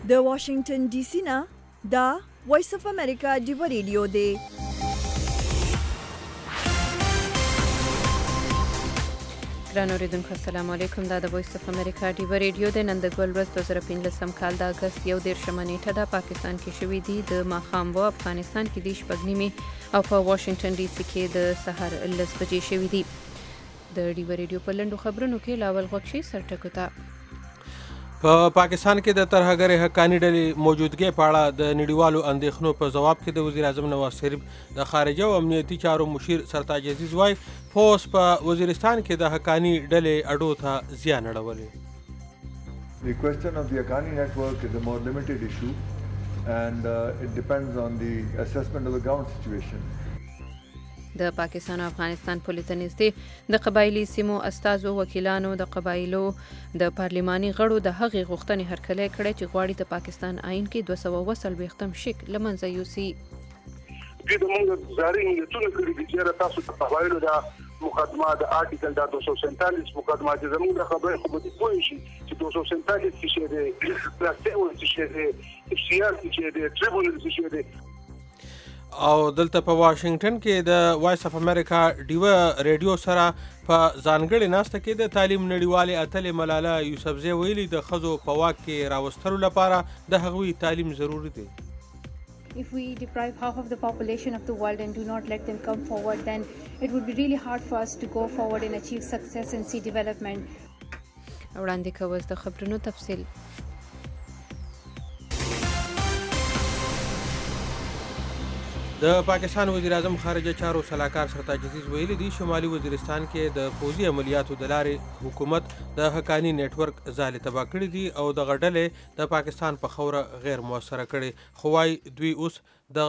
د واشنگټن ډي سي نه دا وایس اف امریکا ډیو ریډیو دی. ګران اوریدونکو السلام علیکم. دا د وایس اف امریکا ډیو ریډیو دی. نن د ګل ورځ 2015 کال د اگست 1 نیټه ده. پاکستان کې شوې دي د ماښام و افغانستان کې د شپږ نیمې او په واشنگټن ډي سي کې د سحر 10 بجې شوې دي. د ډیو ریډیو په لنډو خبرونو کې لاول غوښشي سرټکو ته. په پاکستان کې د ترهګرۍ حقاني ډلې موجودګۍ په اړه د نړیوالو اندېښنو په ځواب کې د وزیر اعظم نواز شریف د خارجه او امنیتي چارو مشیر سرتاج عزیز وایي پوس په وزیرستان کې د حقاني ډلې اډو ته زیان اړولی. The question of the Haqqani network is a more limited issue and it depends on the assessment of the ground situation. د پاکستان او افغانستان پولې ته نږدې د قبایلي سیمو استازو وکیلانو د قبایلو د پارلماني غړو د هغې غوښتنې هرکلی کړی چې غواړي د پاکستان آئین کې 240 شک له منځه یوسي. دوی د موږ زاري نیتونه کړي دي چې تاسو د قبایلو د مقدمه د آرټیکل د 247 مقدمه چې زموږ د خبرې خو به پوه شي چې 247 څه دی، پلاستیک څه دی، FCR څه دی، ټریبونل څه دی. او دلته په واشنگټن کې د وایس اف امریکا ډیو ریډیو سره په ځانګړې ناسته کې د تعلیم نړیوالې اتلې ملاله یوسفزۍ ویلي د ښځو په واک کې راوستلو لپاره د هغوی تعلیم ضروري دی. If we deprive half of the population of the world and do not let them come forward, then it would be really hard for us to go forward and achieve success and see development. وړاندې کوز د خبرونو تفصیل. د پاکستان وزیر اعظم خارجه چارو سلاکار سرتاج عزیز ویلي دي شمالي وزیرستان کې د پوځي عملیاتو د لارې حکومت د حقاني نیټورک ځالې تباه کړي دي او دغه ډلې د پاکستان په خوره غیر موثره کړي. خو وايي دوی اوس د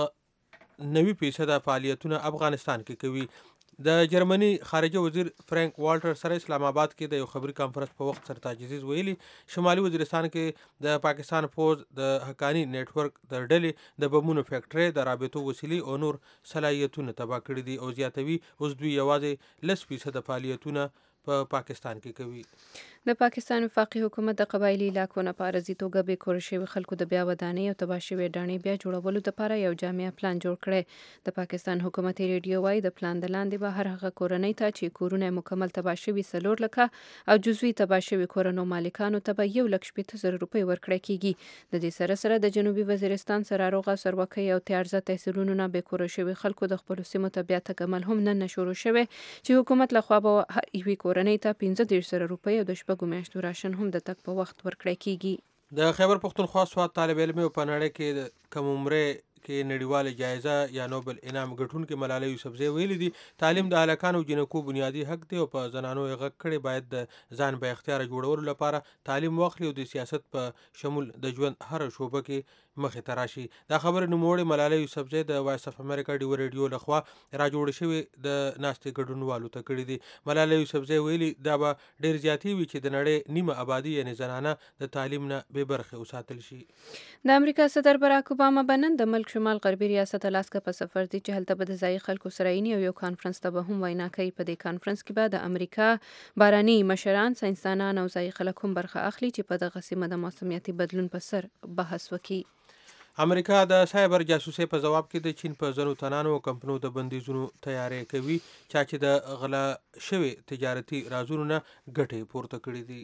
90% فعالیتونه افغانستان کې کوي. د جرمني خارجه وزیر فرانک والټر سره اسلام آباد کې د یو خبري کانفرنس په وخت سرتاج عزیز ویلي شمالي وزیرستان کې د پاکستان پوز د حقاني نیټورک د ډلې د بمونو فیکټرۍ د رابطو وسیلې او نور صلاحیتونه تباه کړي دي او زیاتوي اوس دوی یوازې 10% فعالیتونه په پاکستان کې کوي. د پاکستان وفاقي حکومت د قبایلي علاقو نه په عرضي توګه بې کوره شوي خلکو د بیا ودانۍ او تباه شوې ډاڼې بیا جوړولو لپاره یو جامع پلان جوړ کړی. د پاکستان حکومتي ریډیو وایي د پلان د لاندې به هر هغه کورنۍ ته چې کورونه مکمل تباه شوي 4 لکه او جزوي تباه شوي کورونو مالکانو ته به 1,80,000 روپۍ ورکړی کیږي. د دې سره سره د جنوبي وزیرستان سراروغه سروکۍ او تیارزه تحصیلونو نه بې کوره شوي خلکو د خپلو سیمو ته بیا تګ عمل هم نن شروع شوی چې حکومت لخوا به هر یوې کورنۍ ته 15,000 روپۍ او د شپږو میاشتو راشن هم د تک په وخت ورکړی کیږي. د خیبر پښتونخوا سواد طالب علم په نړۍ کې د کم عمره کې نړیواله جایزه یا نوبل انعام ګټونکې ملاله یوسفزۍ ویلي دي تعلیم د هلکانو او جنکو بنیادي حق دی او په زنانو یې غږ کړی باید د ځان با اختیاره جوړولو لپاره تعلیم واخلي او د سیاست په شمول د ژوند هره شعبه کې مخې ته راشي. دا خبره نوموړې ملاله یوسفزۍ د وایس اف امریکا ډیو ریډیو لخوا راجوړې شوې د ناستې ګډونوالو ته کړي دي. ملاله یوسفزۍ ویلي دا به ډېر زیاتې وي چې د نړۍ نیمه آبادي یعنې زنانه د تعلیم نه بې برخې وساتل شي. د امریکا صدر براک اوباما به نن د ملک شمال غربي ریاست الاسکا په سفر دی چې هلته به د ځایي خلکو سره عیني او یو کانفرنس ته به هم وینا کوي. په دې کانفرنس کې به د امریکا باراني مشران، ساینسدانان او ځایي خلک هم برخه اخلي چې په دغه سیمه د موسمیاتي بدلون په سر بحث وکړي. امریکا د سایبر جاسوسۍ په ځواب کې د چین په ځینو تنانو او کمپنیو د بندیزونو تیاری کوي چې د غلا شوي تجارتي رازونو نه ګټې پورته کړي دي.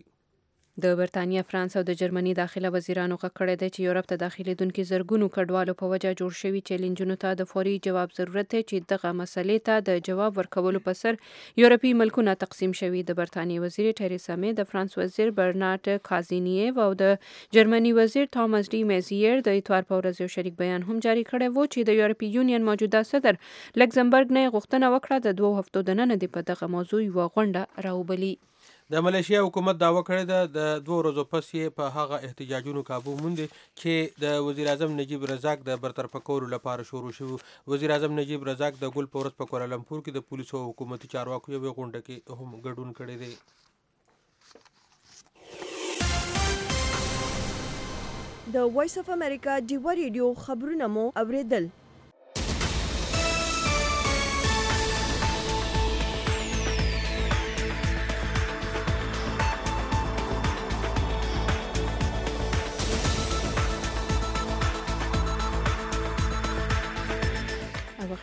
د برتانیا، فرانس او د جرمني داخله وزیرانو غږ کړی دی چې یورپ ته داخلېدونکي زرګونو کډوالو په وجه جوړ شوي چیلنجونو ته د فوري جواب ضرورت دی چې دغه مسلې ته د جواب ورکولو په سر یورپي ملکونه تقسیم شوي. د برتانیې وزیر ټریسا مې، د فرانس وزیر برنارډ کازینیو او د جرمني وزیر توماس ډي میزیر د اتوار په ورځ یو شریک بیان هم جاری کړی و چې د یورپي یونین موجوده صدر لکزمبرګ نه غوښتنه وکړه د 2 هفتو دننه د په دغه موضوع یوه غونډه راوبلي. د ملیشیا حکومت دعوه کړې ده د 2 ورځو پس یې په هغه احتجاجونو کابو موندي چې د وزیر اعظم نجیب رزاق د برطرفه کولو لپاره شروع شوي. وزیر اعظم نجیب رزاق د ګل په ورځ په کوالالمپور کې د پولیسو او حکومتي چارواکو یوې غونډه کې هم ګډون کړی دی. د وایس اف امریکا ډیو ریډیو خبرونه مو اوریدل.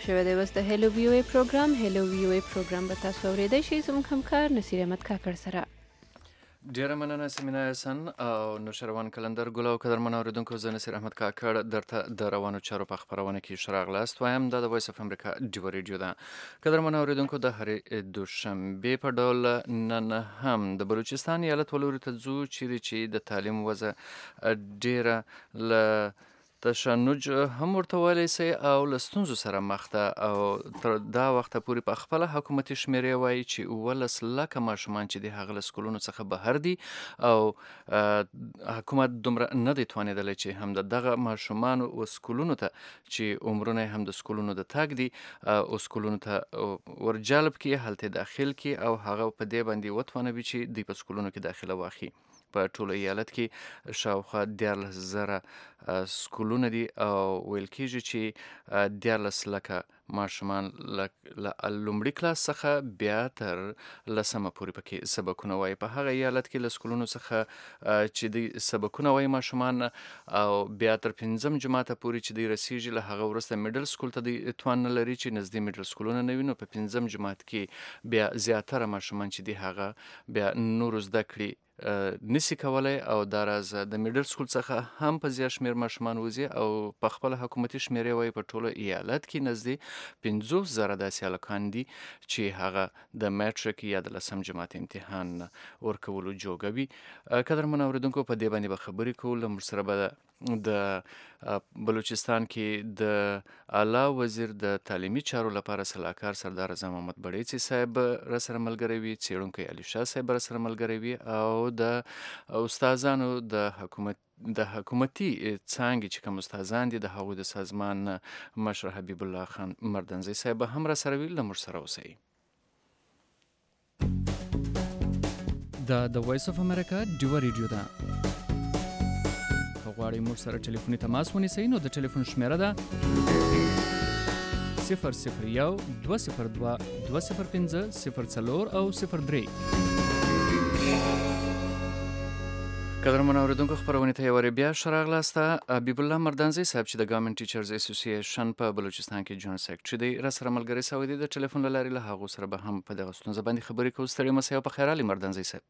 شوی دی. وس د هلو وی او پروګرام هلو وی او پروګرام به تاسو اوریدئ شئ. زموږ همکار نصیر احمد کاکړ سره. ډیره مننه سمینا احسن او نوشروان کلندر ګل او قدرمن اوریدونکو، زه نصیر احمد کاکړ درته د روانو چارو په خپرونه کې ښه راغلاست وایم. دا د وایس اف امریکا ډیو ریډیو ده. قدرمن اوریدونکو، د هرې دوشنبې په ډول نن هم د بلوچستان ایالت ولوري ته ځو، چیرې چې د تعلیم وضع ډیره له تشنج هم ورته ویلی سي او له ستونزو سره مخ ده او تر دا وخته پورې په خپله حکومتي شمېرې وایي چې 11 لکه ماشومان چې د هغه له سکولونو څخه بهر دي او حکومت دومره نه دی توانېدلی چې هم د دغه ماشومانو و سکولونو ته چې عمرونه هم د سکولونو د تګ دي او سکولونو ته ورجلب کړي، هلته داخل کړي او هغه په دې باندې وتوانوي چې دوی په سکولونو کې داخله واخلي. په ټولو ایالت کې شاوخوا 14,000 سکولونه دي او ویل کېږي چې 14 لکه ماشومان له لومړي کلاس څخه بیا تر 10مه پورې پکې سبقونه وایي. په هغه ایالت کې له سکولونو څخه چې دوی سبقونه وایي ماشومان او بیا تر 5م جماعته پورې چې دوی رسیږي، له هغه وروسته میډل سکول ته دوی توان نه لري چې نږدې میډل سکولونه نه وي. نو په 5م جماعت کې بیا زیاتره ماشومان چې دي هغه بیا نورو زده کړي نسی کولای او دا راز د میډل سکول څخه هم په زیات شمیر ماشومان وځي او په خپل حکومتي شمیرې وایي په ټولو ایالت کې نږدې 50,000 داسې هلکان دي چې هغه د میټریک یا د 10م جماعت امتحان ورکولو جوګه وي. قدرمن اوریدونکو، په دې باندې به خبرې کوو. له موږ سره به د بلوچستان کې د اعلی وزیر د تعلیمي چارو لپاره صلاحکار سردار اعظم محمد بړیڅي صاحب را سره ملګری وي، څېړونکی علي شاه صاحب را سره ملګری وي او د استادانو د حکومتي څانګې چې کوم استادان دي د هغوی د سازمان مشر حبیب الله خان مردنزی صاحب هم را سره وي. له موږ سره اوسئ. دا د وایس اف امریکا ډیو ریډیو ده. غواړئ موږ سره ټلیفوني تماس ونیسئ نو د ټلیفون شمیره ده 001 202 205 04 او 03. قدرمن اوریدونکو، خپرونې ته یو وارې بیا ښه راغلاسته. حبیب الله مردنزی صاحب چې د ګورنمنټ ټیچرز اسوسییشن په بلوچستان کې جوین سیکرټري دی، را سره ملګری سوی دی. د ټلیفون له لارې له هغو سره به هم په دغه ستونزه باندې خبرې کوو. ستړي مه سئ او په خیر علي مردنزی صاحب.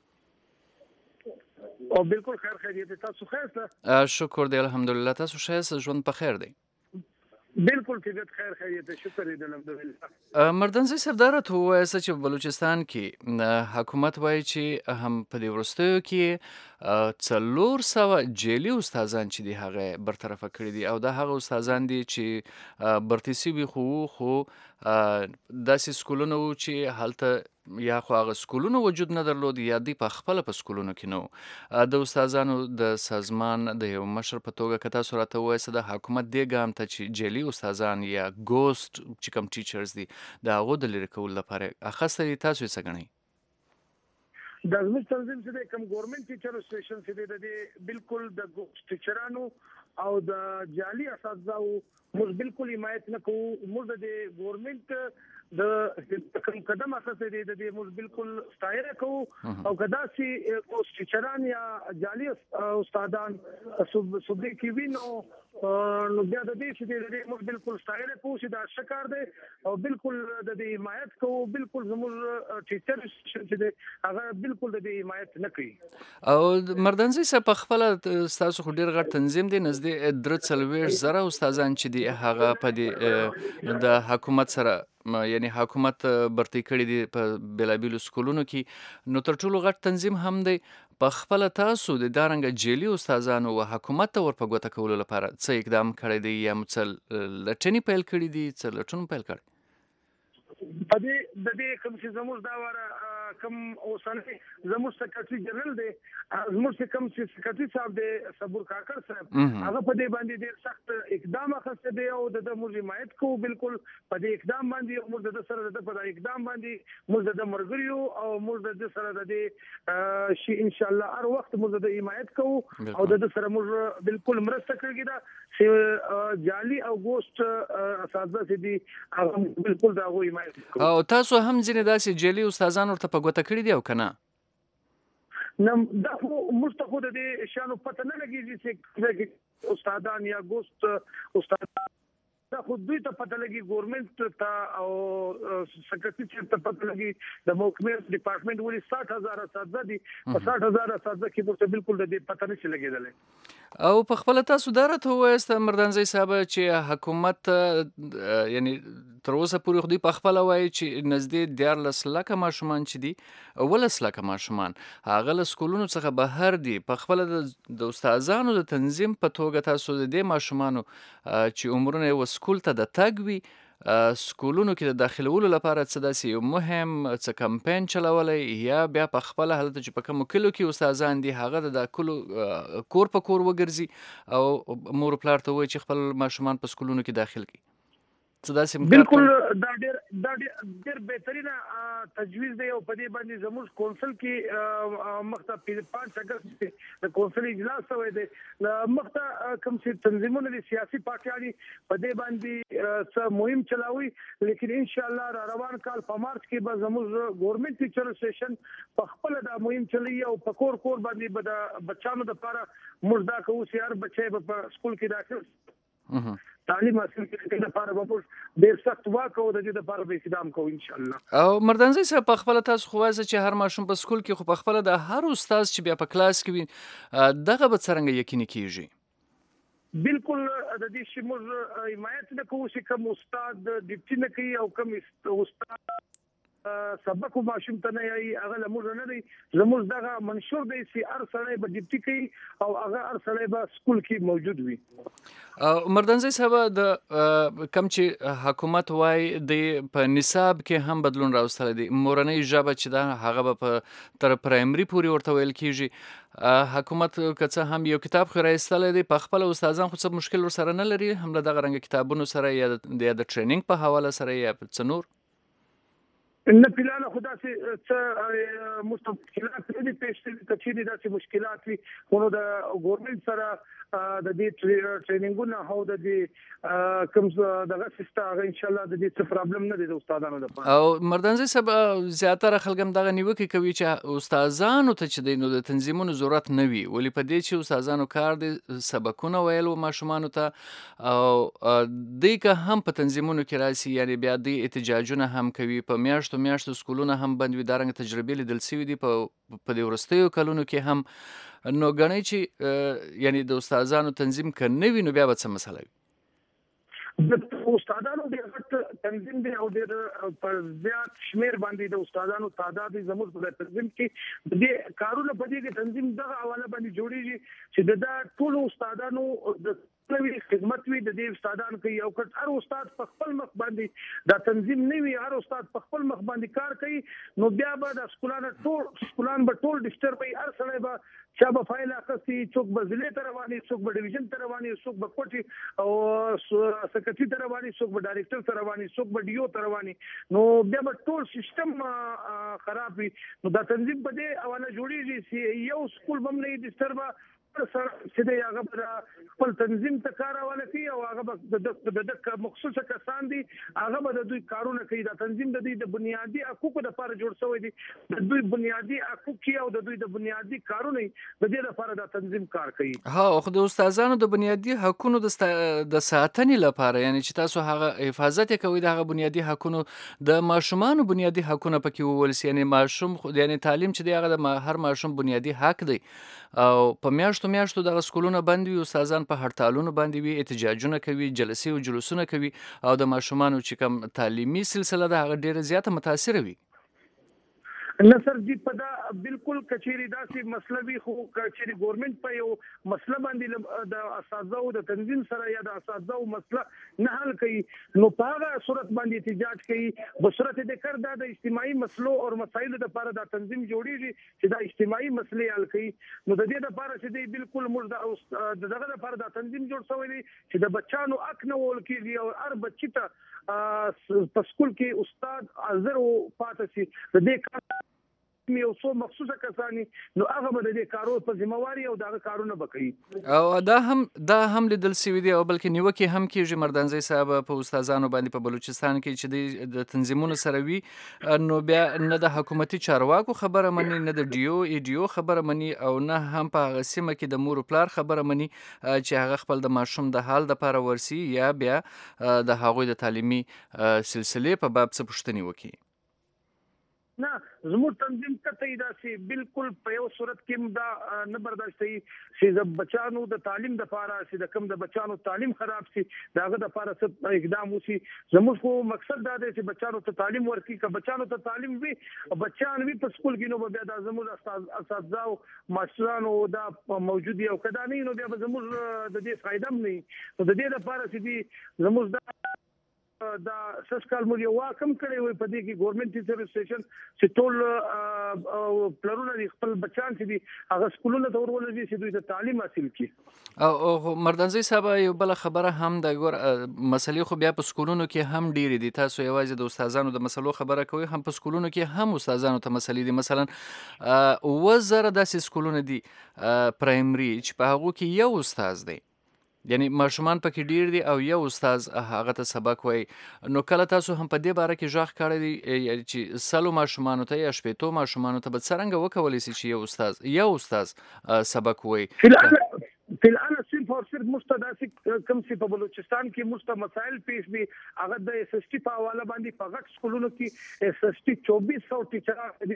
او بالکل خیر خیریت. تاسو خیر سره؟ شکر دی الحمدلله. تاسو ښه یاست؟ ژوند په خیر دی؟ بالکل طبیعت خیر خیریت، شکر دی الحمدلله. مردنزی صاحب، دا راته ووایاست چې بلوچستان کې حکومت وایي چې هم په دې وروستیو کې 400 جیلي استادان چې دي هغه برطرفه کړي دي او دا هغه استادان دي چې برطرفه سوي خو داسې سکولونه وو چې هلته یا خو هغه سکولونو وجود نه درلود یا دوی په خپله په سکولونو کې نه وو. د استادانو د سازمان د یو مشر په توګه که تاسو راته ووایاست د حکومت دې ګام ته چې جعلي استادان یا ګوسټ چې کوم ټیچرز دي د هغو د لرې کولو لپاره اخیستی دي، تاسو یې څه ګڼئ؟ د زموږ تنظیم چې دی کوم ګورنمنټ ټیچر اسوسییشن چې دی د دې بالکل د ګوسټ ټیچرانو او د جعلي اساتذاو موږ بالکل حمایت نه کوو. موږ د ګورنمنټ د کوم قدم اخیستی دی د دې موږ بالکل ستایره کوو او که داسې ګوسټ ټیچران یا جعلي استادان صوبې کې وي نو بیا د دې چې د دې موږ بالکل ستایره کوو چې دا ښه کار دی او بالکل د دې حمایت کوو. بالکل زموږ ټیچر چې دی هغه بالکل د دې حمایت نه کوي. او مردنزی صاحب، په خپله ستاسو خو ډېر غټ تنظیم دی، نږدې 43,000 استادان چې دي هغه په دې د حکومت سره یعنی حکومت برتی کړي دي په بیلابیلو سکولونو کې. نو تر ټولو غټ تنظیم هم دی. په خپله تاسو د دارنګه جعلي استادانو و حکومت ته ور په ګوته کولو لپاره څه اقدام کړی دی یا څه لټنې پیل کړي دي، څه لټون پیل کړی؟ په دې د دې کوم چې زموږ دا واره کوم اوسنۍ زموږ سکرټري جنرال دی، زموږ کوم چې سکرټري صاحب دی صبور کاکړ صاحب، هغه په دې باندې ډېر سخت اقدام اخیستی دی او د موږ حمایت کوو. بالکل په دې اقدام باندې موږ د سره د په اقدام باندې موږ د مرګریو او موږ د سره د دې شي ان شاء الله هر وخت موږ د حمایت کوو او د سره موږ بالکل مرسته کوي دا چې جعلي او ګوسټ اساتذه چې دي هغه بالکل دا غوي حمایت کوي. او تاسو هم ځینې داسې جعلي استادان ورته په ګوته کړي دي او که نه؟ نه، دا خو موږ ته خو د دې شیانو پته نه لګېږي چې استادان یا ګوسټ استادان دا خو دوی ته پته لګي ګورنمنت ته او سکرټری ته پته لګي د محکمې ډپارټمنټ ولې 60000 اساتذه دي په 60000 اساتذه کې ورته بالکل د دې پته نشي لګیدل او په خپل تاسو درته وایست مردانزی صاحب چې حکومت یعنی تر اوسه پورې خو دوی په خپل وایي چې نږدې 14 لکه ماشومان چې دي 12 لکه ماشومان هغه له سکولونو څخه بهر دي په خپل د استادانو د تنظیم په توګه تاسو د دې ماشومانو چې عمرونه یې سکول ته د تګ وي سکولونو کې د داخلولو لپاره څه داسې یو مهم څه کمپین چلولی یا بیا په خپله هلته چې په کومو کلو کې استادان دي هغه د کلو کور په کور وګرځي او مور و پلار ته ووایي چې خپل ماشومان په سکولونو کې داخل کړي بالکل دا ډېر بهترینه تجویز دی او په دې باندې زموږ کونسل کې مخته 5 اگست د کونسل اجلاس شوی دی مخته کوم چې تنظیمونه دي سیاسي پارټیانې په دې باندې څه مهم چلاوي لیکن ان شاء الله را روان کال په مارچ کې به زموږ ګورنمنت ټیچر اسوسییشن په خپل د مهم چلی او په کور باندې به د بچانو د لپاره موږ دا کوو چې هر بچی په سکول کې داخل تعلیم حاصل کړي لپاره به ډېر سخت واکو د دې لپاره به اقدام کوو ان شاء الله او مردانزی صاحب په خپل تاسو خو وایي چې هر ماشوم په سکول کې خو په خپل د هر استاد چې بیا په کلاس کې وي دغه به څرنګه یقیني کیږي بالکل د دې چې موږ حمایت نکوو چې کوم استاد ډیپټي نه کوي او کوم استاد سبق ماشوم ته نه یي هغه لمر نه دی زموږ دغه منشور دی چې هر سړی به ډیپټي کوي او هغه هر سړی به سکول کې موجود وي مردانزی صاحب د کم چې حکومت وای د په نصاب کې هم بدلون راوستل دي مورنۍ ژبه چې دا هغه به تر پرایمري پورې ورته ویل کیږي حکومت که هم یو کتاب خو راایستل دي په خپل استادان خو څه مشکل ورسره نه لري هم دغه رنګ کتابونو سره یا د ټریننګ په حواله سره یا څه نور نه پلان خدا سي څه مشکلات دي پېښې کچې دي مشکلات وي خو د ګورنمنت سره د دې ټریننګونه هو د دې کوم دغه سیستم ان شاء الله د دې څه پرابلم نه دي د استادانو لپاره او مردانزی صاحب زیاتره خلک هم دغه نیوکه کوي چې استادانو ته چې د تنظیمونو ضرورت نه وي ولې په دې چې استادانو کار دي سبقونه ویلو ماشومانو ته او دوی که هم په تنظیمونو کې راسي یعنی بیا دوی احتجاجونه هم کوي په میاشتو سکولونه هم بند وي دارنګ تجربې لیدل سوي دي په دې وروستیو کلونو کې هم نو ګڼئ چې یعنی د استادانو تنظیم که نه وي نو بیا به څه مسله وي د استادانو د غټ تنظیم دی او د پر زیات شمیر باندې د استادانو تعداد زموږ په تنظیم کې د کارونه په دې کې تنظیم دغه حواله باندې جوړیږي چې د ټول استادانو د نوې خدمت وي د دې استادان کوي او هر استاد په خپل مخ باندې دا تنظیم نه وي هر استاد په خپل مخ باندې کار کوي نو بیا به د سکولان به ټول ډیسټرب وي هر سړی به چا به فایل اخستي څوک به ضلع ته رواني څوک به ډیویژن ته رواني څوک به کوټي او سکرټري ته رواني څوک به ډایریکټر ته رواني څوک به ډیو ته رواني نو بیا به ټول سیستم خراب وي نو دا تنظیم په دې حواله جوړیږي چې یو سکول بم نه ډیسټرب چې دی هغه خپل تنظیم ته کار حواله کوي او هغه د مخصوصه کسان دي هغه به د دوی کارونه کوي دا تنظیم د دوی د بنیادي حقوقو لپاره جوړ شوی دی د دوی بنیادي حقوق او د دوی د بنیادي کارونه د دې لپاره دا تنظیم کار کوي خو د استادانو د بنیادي حقوقو د ساتنې لپاره یعنی چې تاسو هغه حفاظت کوي د هغه بنیادي حقوقو د ماشومانو بنیادي حقوقونه پکې وول سي یعنی ماشوم یعنی تعلیم چې دی هغه د هر ماشوم بنیادي حق دی او په میاشتو دغه سکولونه بند وي استادان په هړتالونو باندې وي احتجاجونه کوي جلسې او جلوسونه کوي او د ماشومانو چې کوم تعلیمي سلسله ده هغه ډیره زیاته متاثره وي نه سر جی په دا بالکل کچېری داسې مسله وي خو کچېری ګورنمنت په یو مسله باندې د اساتذو د تنظیم سره یا د اساتذو مسله نه حل کوي نو په هغه صورت باندې احتجاج کوي په صورت د کړ د اجتماعي مسلو او مسایلو لپاره د تنظیم جوړیږي چې د اجتماعي مسلې حل کوي نو د دې لپاره چې دی بالکل موږ دغه لپاره د تنظیم جوړ شوی دی چې د بچانو حق نه ول کیږي او هر بچی ته په سکول کې استاد حاضر او پاتې شي د دې یو څو مخصوصه کسانی نو هغه به د کارو په ذمہواری او دغه کارونه وکړي. او دا هم لیدل سوي دي او بلکې نیوکې هم کېږي مردانزی صاحب په استادانو باندې په بلوچستان کې چې د تنظیمونو سره وي نو بیا نه د حکومتي چارواکو خبره مني، نه د ایډیو خبره مني او نه هم په هغه سیمه کې د مور پلار خبره مني چې هغه خپل د ماشوم د حال دپاره ورسي یا بیا د هغوی د تعلیمي سلسلې په باب څه پوښتنې وکړي. نه زموږ تنظیم کته دا چې بالکل په یو صورت کې دا نه برداشت کوي چې د بچانو د تعلیم لپاره چې د کم د بچانو تعلیم خراب شي داغه د لپاره څه اقدام وشي. زموږ خو مقصد دا دی چې بچانو ته تعلیم ورکړي، که بچانو ته تعلیم وي او بچان وي په سکول کې نو بیا د زموږ اساتذه او ماشومانو دا موجود دي او کدا نه نو بیا زموږ د دې فائدہ نه نو د دې لپاره چې زموږ دا سسکال مو یو واکم کړی وي په دې کې ګورنمنت ټیچر اسوسییشن چې ټول پلرونه خپل بچان چې دي هغه سکولونو ته ورولږي چې دوی ته تعلیم حاصل کړي. او مردانزی صاحب یو بل خبره هم د ګور مسلې خو بیا په سکولونو کې هم ډېرې دي. تاسو یوازې د استادانو د مسلو خبره کوئ، هم په سکولونو کې هم استادانو ته مسلې دي. مثلا 1000 داسې سکولونه دي پرایمري چې په هغو کې یو استاد دی، یعنی ماشومان پکې ډیر دي او یو استاد هغه ته سبق وایي. نو کله تاسو هم په دې باره کې ژغ کړی دی چې سلو ماشومانو ته یا شپېتو ماشومانو ته به څرنګه وکولی شي چې یو استاد سبق وایي؟ فی الان صرف اور صرف مستداسي کم سی په بلوچستان کې مست مسائل پیش دي هغه د اس اس ټي په حواله باندې په غټ سکولونو کې اس اس ټي 2400 ټیچران دي.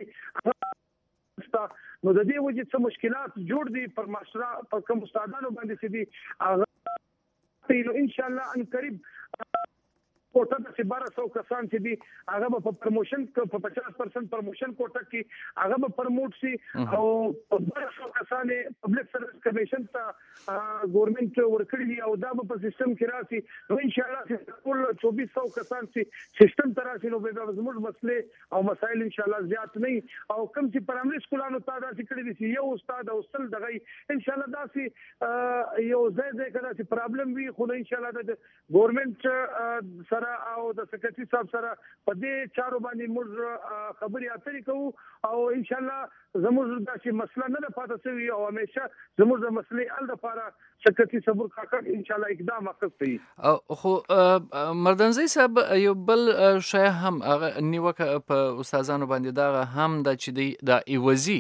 نو د دې وجه څه مشکلات جوړ دي پر ماشرا پر کوم استادانو باندې چې دي هغه ان شاء الله ان قریب کوټه د 1200 کسان چې دي هغه په پروموشن په 50% پروموشن کوټه کې هغه به پروموټ شي او 1200 کسان پبلک سرویس کمیشن ته ګورنمنت ورکړي دي او دا په سیستم کې راشي. نو ان شاء الله ټول 2400 کسان چې سیستم ته راشي نو به زموږ مسلې او مسایل ان شاء الله زیات نه او کم چې پرامري سکولانو ته دا کړي دي یو استاد او سل دغه ان شاء الله دا سي یو ځای کړه چې پرابلم وي خو ان شاء الله د ګورنمنت سره او د سکرټري صاحب سره په دې چارو باندې موږ خبرې اترې کوو او ان شاء الله زموږ داسې مسله نه ده پاتې شوې او همیشه زموږ د مسلې حل لپاره سکرټري صبر کاکړ ان شاء الله اقدام اخیستی. خو مردانزی صاحب یو بل شی هم نیوکه په استادانو باندې دا هم د چې د ایوازي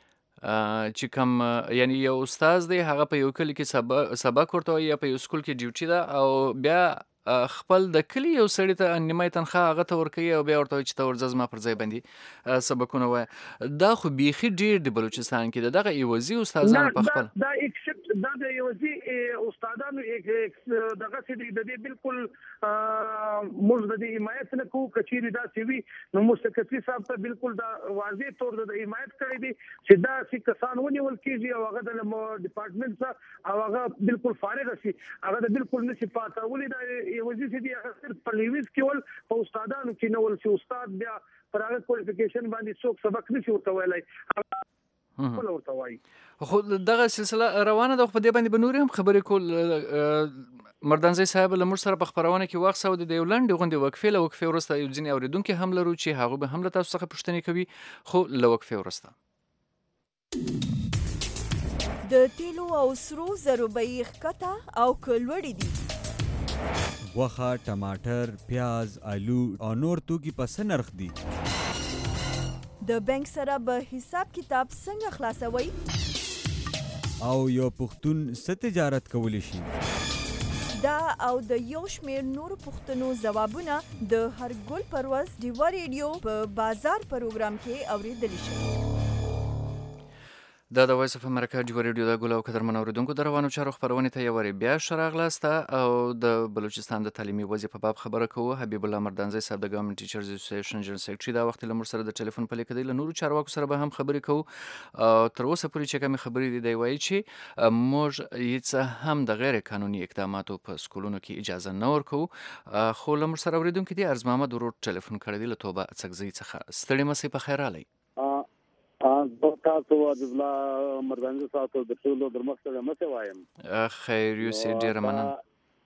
چې کوم یعنی یو استاد دی هغه په یو کلی کې سبق ورته یا په یو سکول کې ډیوټي ده او بیا خپل د کلی یو سړی ته نیمای تنخواه هغه ته ورکوي او بیا ورته وایي چې ته ورځه زما پر ځای باندې سبقونه وایه. دا خو بیخي ډېر د بلوچستان کې دغه ایوازي استادانو په خپل دا د ایوازي استادانو دغه چې د دې بالکل موږ د دې حمایت نه کوو. کچېرې داسې وي نو موږ سکرټري صاحب ته بالکل دا واضح طور د حمایت کړی دی چې دا چې کسان ونیول کېږي او هغه د ډپارټمنټ څخه او هغه بالکل فارغ شي هغه د بالکل نشي پاتولی. دا یوازې چې دی هغه صرف په لیویز کې ول په استادانو کې نه ول چې استاد بیا پر هغه کوالیفیکیشن باندې څوک سبق نشي ورته ویلی خپل ورته وایي. خو دغه سلسله روانه ده. په دې باندې به نورې هم خبرې کول. مردانزی صاحب له موږ سره په خپرونه کې وخت سو د یو لنډې غونډې وقفې وروسته یو ځینې اورېدونکي هم لرو چې هغوی به هم له تاسو څخه پوښتنې کوي خو له وقفې وروسته. د تیلو او سرو زرو بیې ښکته او که لوړې دي، غوښه، ټماټر، پیاز، آلو او نور توکي په څه نرخ دي؟ د بانک سره به حساب کتاب څنګه خلاصوي؟ او یو پښتون څه تجارت کولی شي؟ دا او د یو شمېر نورو پوښتنو ځوابونه د هر ګل پر ورځ ډیوا ریډیو په بازار پروګرام کې اورېدلی شي. دا د وایس اف امریکا ډیوا ریډیو د ګل او قدرمن اوریدونکو د روانو چارو خپرونې ته یو واری بیا ښه راغلاست او د بلوچستان د تعلیمي وضعیت په باب خبره کوو. حبیب الله مردانزی صاحب د ګورنمنت ټیچرز اسوسییشن جنرال سیکریټري دا وخت له موږ سره د ټلیفون په لیکه دی. له نورو چارواکو سره به هم خبرې کوو. تر اوسه پورې چې کومې خبرې دي دی وایي چې موږ هیڅ هم د غیر قانوني اقداماتو په سکولونو کې اجازه نه ورکوو. خو له موږ سره اوریدونکي دي ارز محمد ورور ټلیفون کړی دی له توبه څکزۍ څخه. ستړي مسئ په خیر رالی. تاسو د مردانزی صاحب د ټولو درمخته مسه وایم. خیر یو سي ډیر مننه.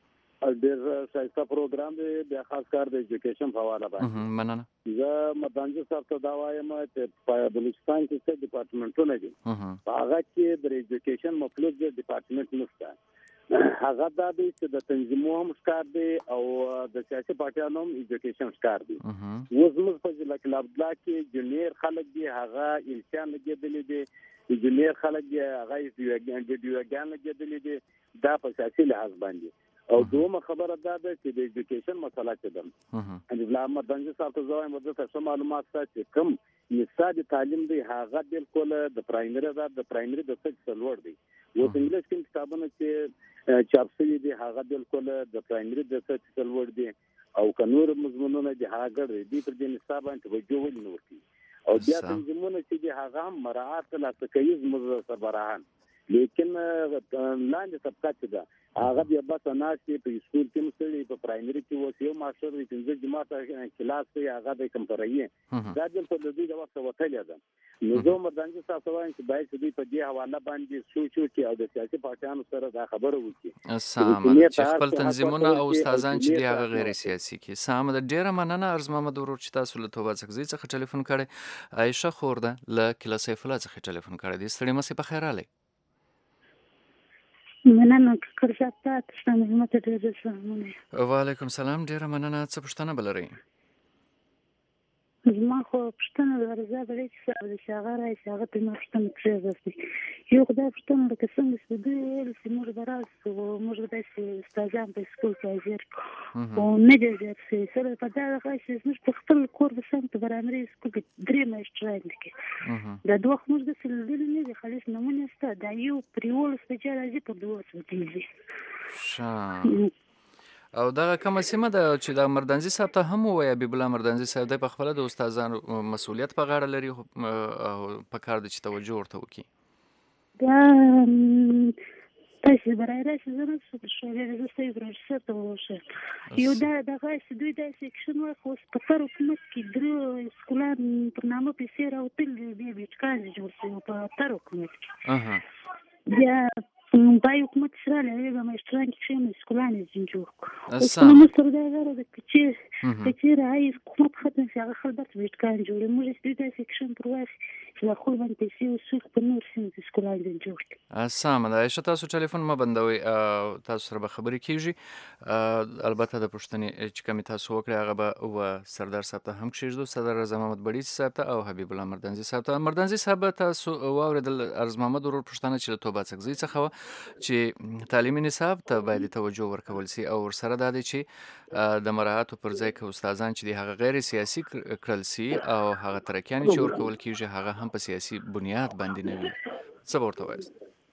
ډېر ښایسته پروګرام دی بیا خاص کار د ایجوکیشن په حواله باندې مننه زه مدنجي صاحب ته دا وایم چې په بلوچستان کې څه ډپارټمنټونه دي هغه کې د ایجوکیشن مطلوب دی ډپارټمنټ نشته هغه دا دی چې د تنظیمو هم ښکار دی او د سیاسي پارټیانو هم ایجوکیشن ښکار دی اوس موږ په ضلع الله کې جونیر خلک دي هغه الچان لګېدلي دي انجینیر خلک دي هغه ډیوګان لګېدلي دي دا په سیاسي لحاظ باندې او دومره خبره ده چې د ایجوکیشن مسله چې ده ان محمد دنجي صاحب ته زوایم د څه معلومات چې کوم نصاب تعلیم دی هغه بالکل د پرایمري د څه لوړ دی و په انګلیسي کې کتابونه چې چاپ شوي دي هغه بالکل د پرایمري د څه لوړ دي او کنور مضمونونه دي هغه ګړي دي پر دې نصاب باندې توجه ولې نه ورکړي او بیا تنظیمونه چې دي هغه هم مراعات لا تکیز مزربراهان لیکن لاندې طبقات ده هغه بیا بس ناشې په سکول کې مستړي په پرایمري کې وو یو ماستر د پنځه جماعت کلاس کې هغه د کمپرایي دا د په دې د وخت وتلې ده نو زه مدنجي تاسو وایم چې باید دې په دې حواله باندې سوچو چې او د سیاسي پارټیانو سره دا خبره وکړي سم چې خپل تنظیمونه او استادان چې دی هغه غیر سیاسي کې سم د ډیره مننه ارز محمد ورور چې تاسو له توبه څخه ټلیفون کړی عائشه خورده له کلا سیف الله څخه ټلیفون کړی دي ستړي مې په خیر علي مننه کړه تاسو ته مهمت ډیر سلام وعلیکم سلام ډیره مننه څه پوښتنه بلرئ زما خو پوښتنه ورزه بلې چې صاحب د شاغر راځي هغه په مخته مخې یو خدای پوښتنه لکه څنګه چې دوی ویل چې موږ دراسو موږ د استادان په سکول کې اجر او نه دي چې سره په دا راځي چې موږ په خپل کور د سمت برامري سکول کې درې میاشتې راځي دا دوه موږ د سلدل نه دي خالص نمونه است دا یو پریول سپیشل راځي په دوه سمتي او دا کومه سیمه ده چې د مردانزي صاحب ته هم وایي حبیب الله مردانزي صاحب د په خپل د استادانو مسؤلیت په غاړه لري او په کار د چې توجه ورته وکړي دا تاسو برای راشي زما څه شوې د ستې پروسه ته وشه یو دا غاښ دوی د سیکشن خو په سر حکومت کې درو سکولان پر نامه پیسې راوتل دي بیچکان جوړ شو په تر حکومت بیا پای حکومت سره لږه مشترک کې سکولان جوړ او نو سره دا غره د چې راځي حکومت ختم شي هغه خلک بیچکان جوړ موږ د سیکشن پروسه چې خو باندې پیسې او سوق په نور سیم سکولان جوړ سم ده عائشه تاسو ټلیفون ما بندوي تاسو سره به خبرې کیږي البته د پښتنې چې کوم تاسو وکړه هغه به و سردار صاحب ته هم کېږدو سردار رضا محمد بړیڅ صاحب ته او حبیب الله مردانزي صاحب ته مردانزي صاحب تاسو واوریدل ارز محمد ورور پښتنه چې توبه څخه څخه چې تعلیمي نصاب ته باید توجه ورکول سي او سره د دې چې د مراعات پر ځای کې استادان چې هغه غیر سیاسي کړل سي او هغه ترکیان چې ورکول کیږي هغه هم په سیاسي بنیاد باندې نه وي څه ورته وایي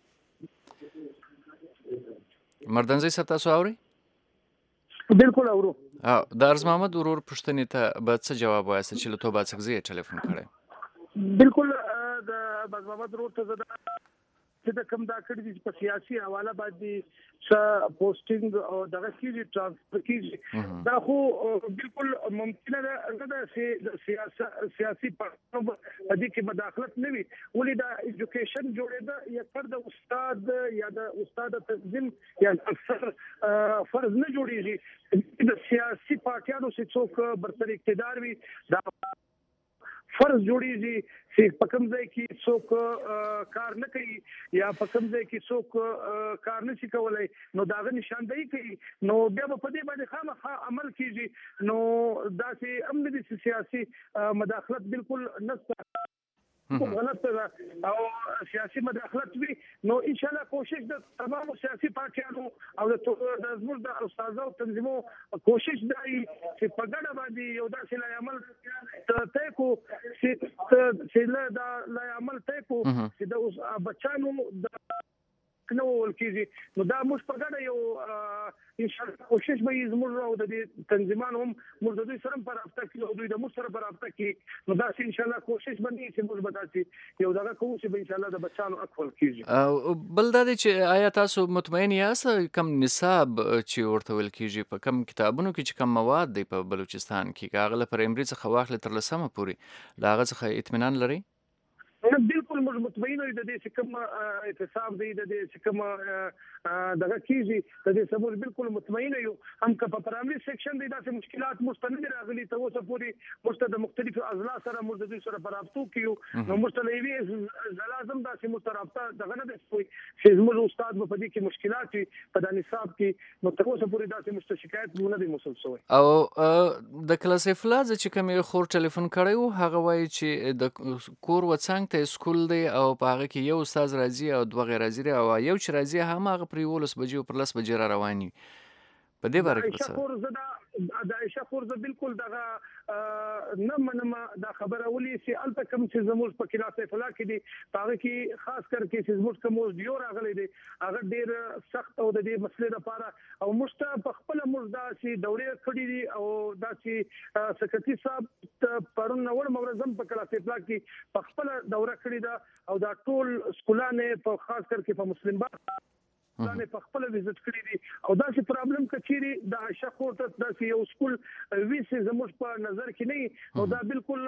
مردانزي صاحب تاسو اورئ بالکل اورو د ارز محمد ورور پښتنې ته به څه جواب وایي چې له توبه څخه ټلیفون کړی بالکل د ارز محمد ورور ته چې د کوم دا کړی چې په سیاسي حواله باندې څه پوسټینګ او دغه کیږي ترانسفر کیږي دا خو بالکل ممکنه ده د سیاسي پارټیو په دې کې مداخلت نه وي ولې دا ایجوکیشن جوړېده یا پر د استاد یا د استاد تنظیم یا اکثر فرض نه جوړیږي د سیاسي پارټیانو چې څوک برتر اقتدار وي دا فرض جوړیږي چې په کوم ځای کې څوک کار نه کوي یا په کوم ځای کې څوک کار نشي کولای نو داغه نشاندهي کوي نو بیا په دې باندې خامخا عمل کیږي نو دا چې امن دي سیاسي مداخلت بالکل نشته غلط ده او سیاسي مداخلت وي نو ان شاء الله کوشش د تمام سیاسي پارټیانو او د زموږ د استادو تنظیمو کوشش دی چې په ګډه باندې یو داسې لای عمل ته کو چې لا لای عمل ته کو چې د بچانو د نو ولکېږي نو دا موږ په ګډه یو ان شاء الله کوشش به زموږ او د تنظیمانو هم موږ د دوی سره په رابطه کې او دوی د موږ سره په رابطه کې نو دا ان شاء الله کوشش باندې چې موږ به تاسو یو دغه کوو چې به ان شاء الله د بچانو اکول کیږي او بل دا چې آیا تاسو مطمئن یاست کم نصاب چې ورته ویل کیږي په کم کتابونو کې چې کم مواد دی په بلوچستان کې هغه له پرایمري څخه واخلې تر لسمه پورې لا هغه څخه اطمینان لري بالکل بالکل موږ مطمئن یو د دې کوم اعتصاب دی د دې کوم دغه کیږي د دې سمور بالکل مطمئن یو هم که په پرایمري سیکشن دی داسې مشکلات مستند راغلي ته اوسه پورې مستند مختلفو اضلاع سره موږ د دوی سره په رابطو کې نو مستلوي لازم داسې مترابطه دغه نه دی چې زموږ استاد په دې کې مشکلات په د نصاب کې نو ته اوسه پورې داسې مستشکایت نه دی موصول شوی او د کلاس افلاز چې کوم خور ټلیفون کړی و هغه وایي چې د کور وڅنګ ته سکول دی او په هغه کې یو استاد راځي او دوه غیر راځي او یو چې راځي هم هغه پر 11 بجې او پر 10 بجې را رواني په دې باره کې څه د عائشہ خورزه بالکل دغه نه منم دا خبره ولي چې الته کوم چې زموږ په کلاس افلا کې دي هغه کې خاص کر کې چې زموږ کوم دیو راغلي دي هغه ډیر سخت او د دې مسلې لپاره او مشته په خپل مردا چې دورې کړې دي او دا چې سکرټری صاحب پرون نور مورزم په کلاس افلا کې په خپل دوره کړې ده او دا ټول سکولانه په خاص کر کې په مسلم باغ ځان په خپل وزټ کړی دي او دا چې پرابلم کچيري د عائشہ خور ته د یو سکول ویسه زموږ په نظر کې نه او دا بالکل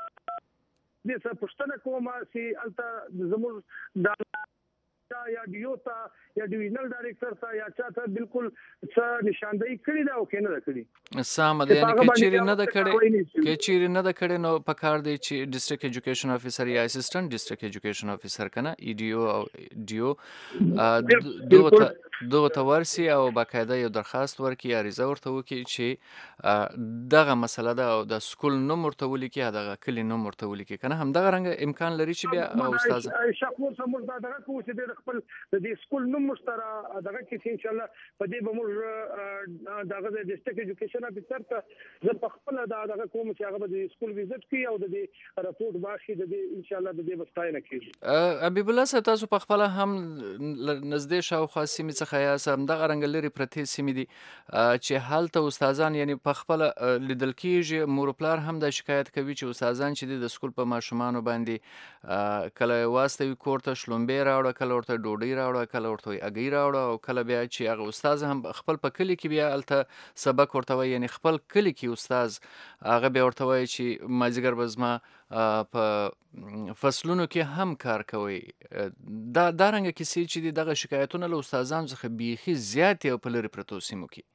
د څه پښتنه کومه چې الته زموږ د یا دیوتا یا ډیویژنل ډایریکټر تا یا چاته بالکل څه نشاندهي کړی دا او کنه کړی سم ده یعنی کچيري نه د کړي کچيري نه د کړي نو په کار دی چې ډیسټریکټ ایجوکیشن افیسر یا اسسټنټ ډیسټریکټ ایجوکیشن افیسر کنه ای ډی او او ډیو دوه تورسي او باقاعده یو درخواست ورکړي یا ریزه ورته وکړي چې دغه مسله ده او د سکول نوم ورته ولیکي دغه کلی نوم ورته ولیکي کنه هم دغه رنګ امکان لري چې بیا استاد شکور سمور دا دغه کو چې د خپل د سکول نوم مشترا دغه کې ان شاء الله په دې به موږ دغه د ډیسټریکټ ایجوکیشن افیسر ته زه په خپل دغه کوم چې هغه د سکول وزټ کوي او د راپورټ باشي د ان شاء الله د دې بستاینه کوي حبیب الله صاحب تاسو په خپل هم نږدې شاوخوا سیمې څخه یا سم دغه رنګ لري پرتې سیمې دي چې حالته استادان یعنی په خپل لیدل کېږي مور پلار هم د شکایت کوي چې استادان چې د سکول په ماشومان باندې کله واستوي کوړه شلومبې راوړه کله ورته ډوډۍ راوړه کله ورته اګي راوړه او کله بیا چې هغه استاد هم خپل په کلی کې بیا الته سبق ورته وایي یعنی خپل کلی کې استاد هغه بیا ورته وایي چې مازیګر بزما په فصلونو کې هم کار کوي دا رنګه کیسې چې دغه شکایتونه له استادانو څخه بیخي زیات او په لري پرتو سیمو کې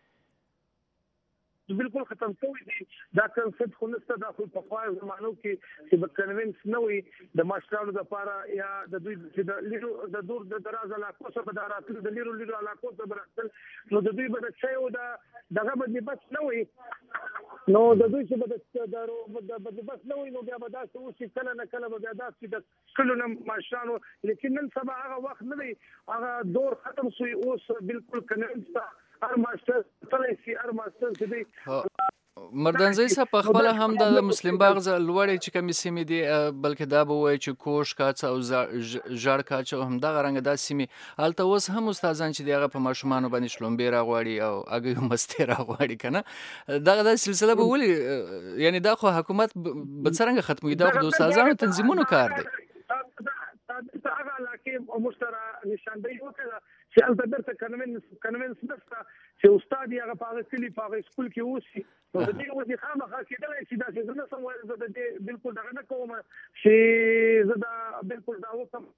بالکل ختم شوی دی دا کنسپټ خو نسته دا خو په خواهی زمانو کې چې به کنوینس نه وي د ماشټرانو لپاره یا د دوی چې د لیرو د دور د دراز علاقو څخه به راتلل د لیرو علاقو څخه به راتلل نو د دوی به د چایو دغه بندیبست نه وي نو د دوی چې به د بندیبست نه وي نو بیا به داسې اوسي کله نه کله به بیا داسې د کلو نه ماشټرانو لیکن نن سبا هغه وخت نه دی هغه دور ختم شوی اوس بالکل کنوینس ته هر ماستر تلای شي هر ماستر چې دی مردانزی صاحب په خپل هم د مسلم باغ لوړې چې کوم سیمې دي بلکې دا به وایي چې کوش کاڅه او ژړ کاڅه هم دغه رنګ د سیمې هلته اوس هم استادان چې دغه په ماشومان باندې شلومبې راغواړي او هغه مستي راغواړي کنه دغه د سلسله به ولي یعنی دا خو حکومت به څنګه ختموي دا د استادانو تنظیمونو کار دی هغه علاقې مشترا نشاندهي وکړه چې البته درته کنوینس نشته چې استاد یې هغه په کلی په سکول کې اوسي نو د دې وځي خامخا کېدلی چې دا چې زه سم وایم زه د دې بالکل دغه نه کوم چې زه دا بالکل دا وکم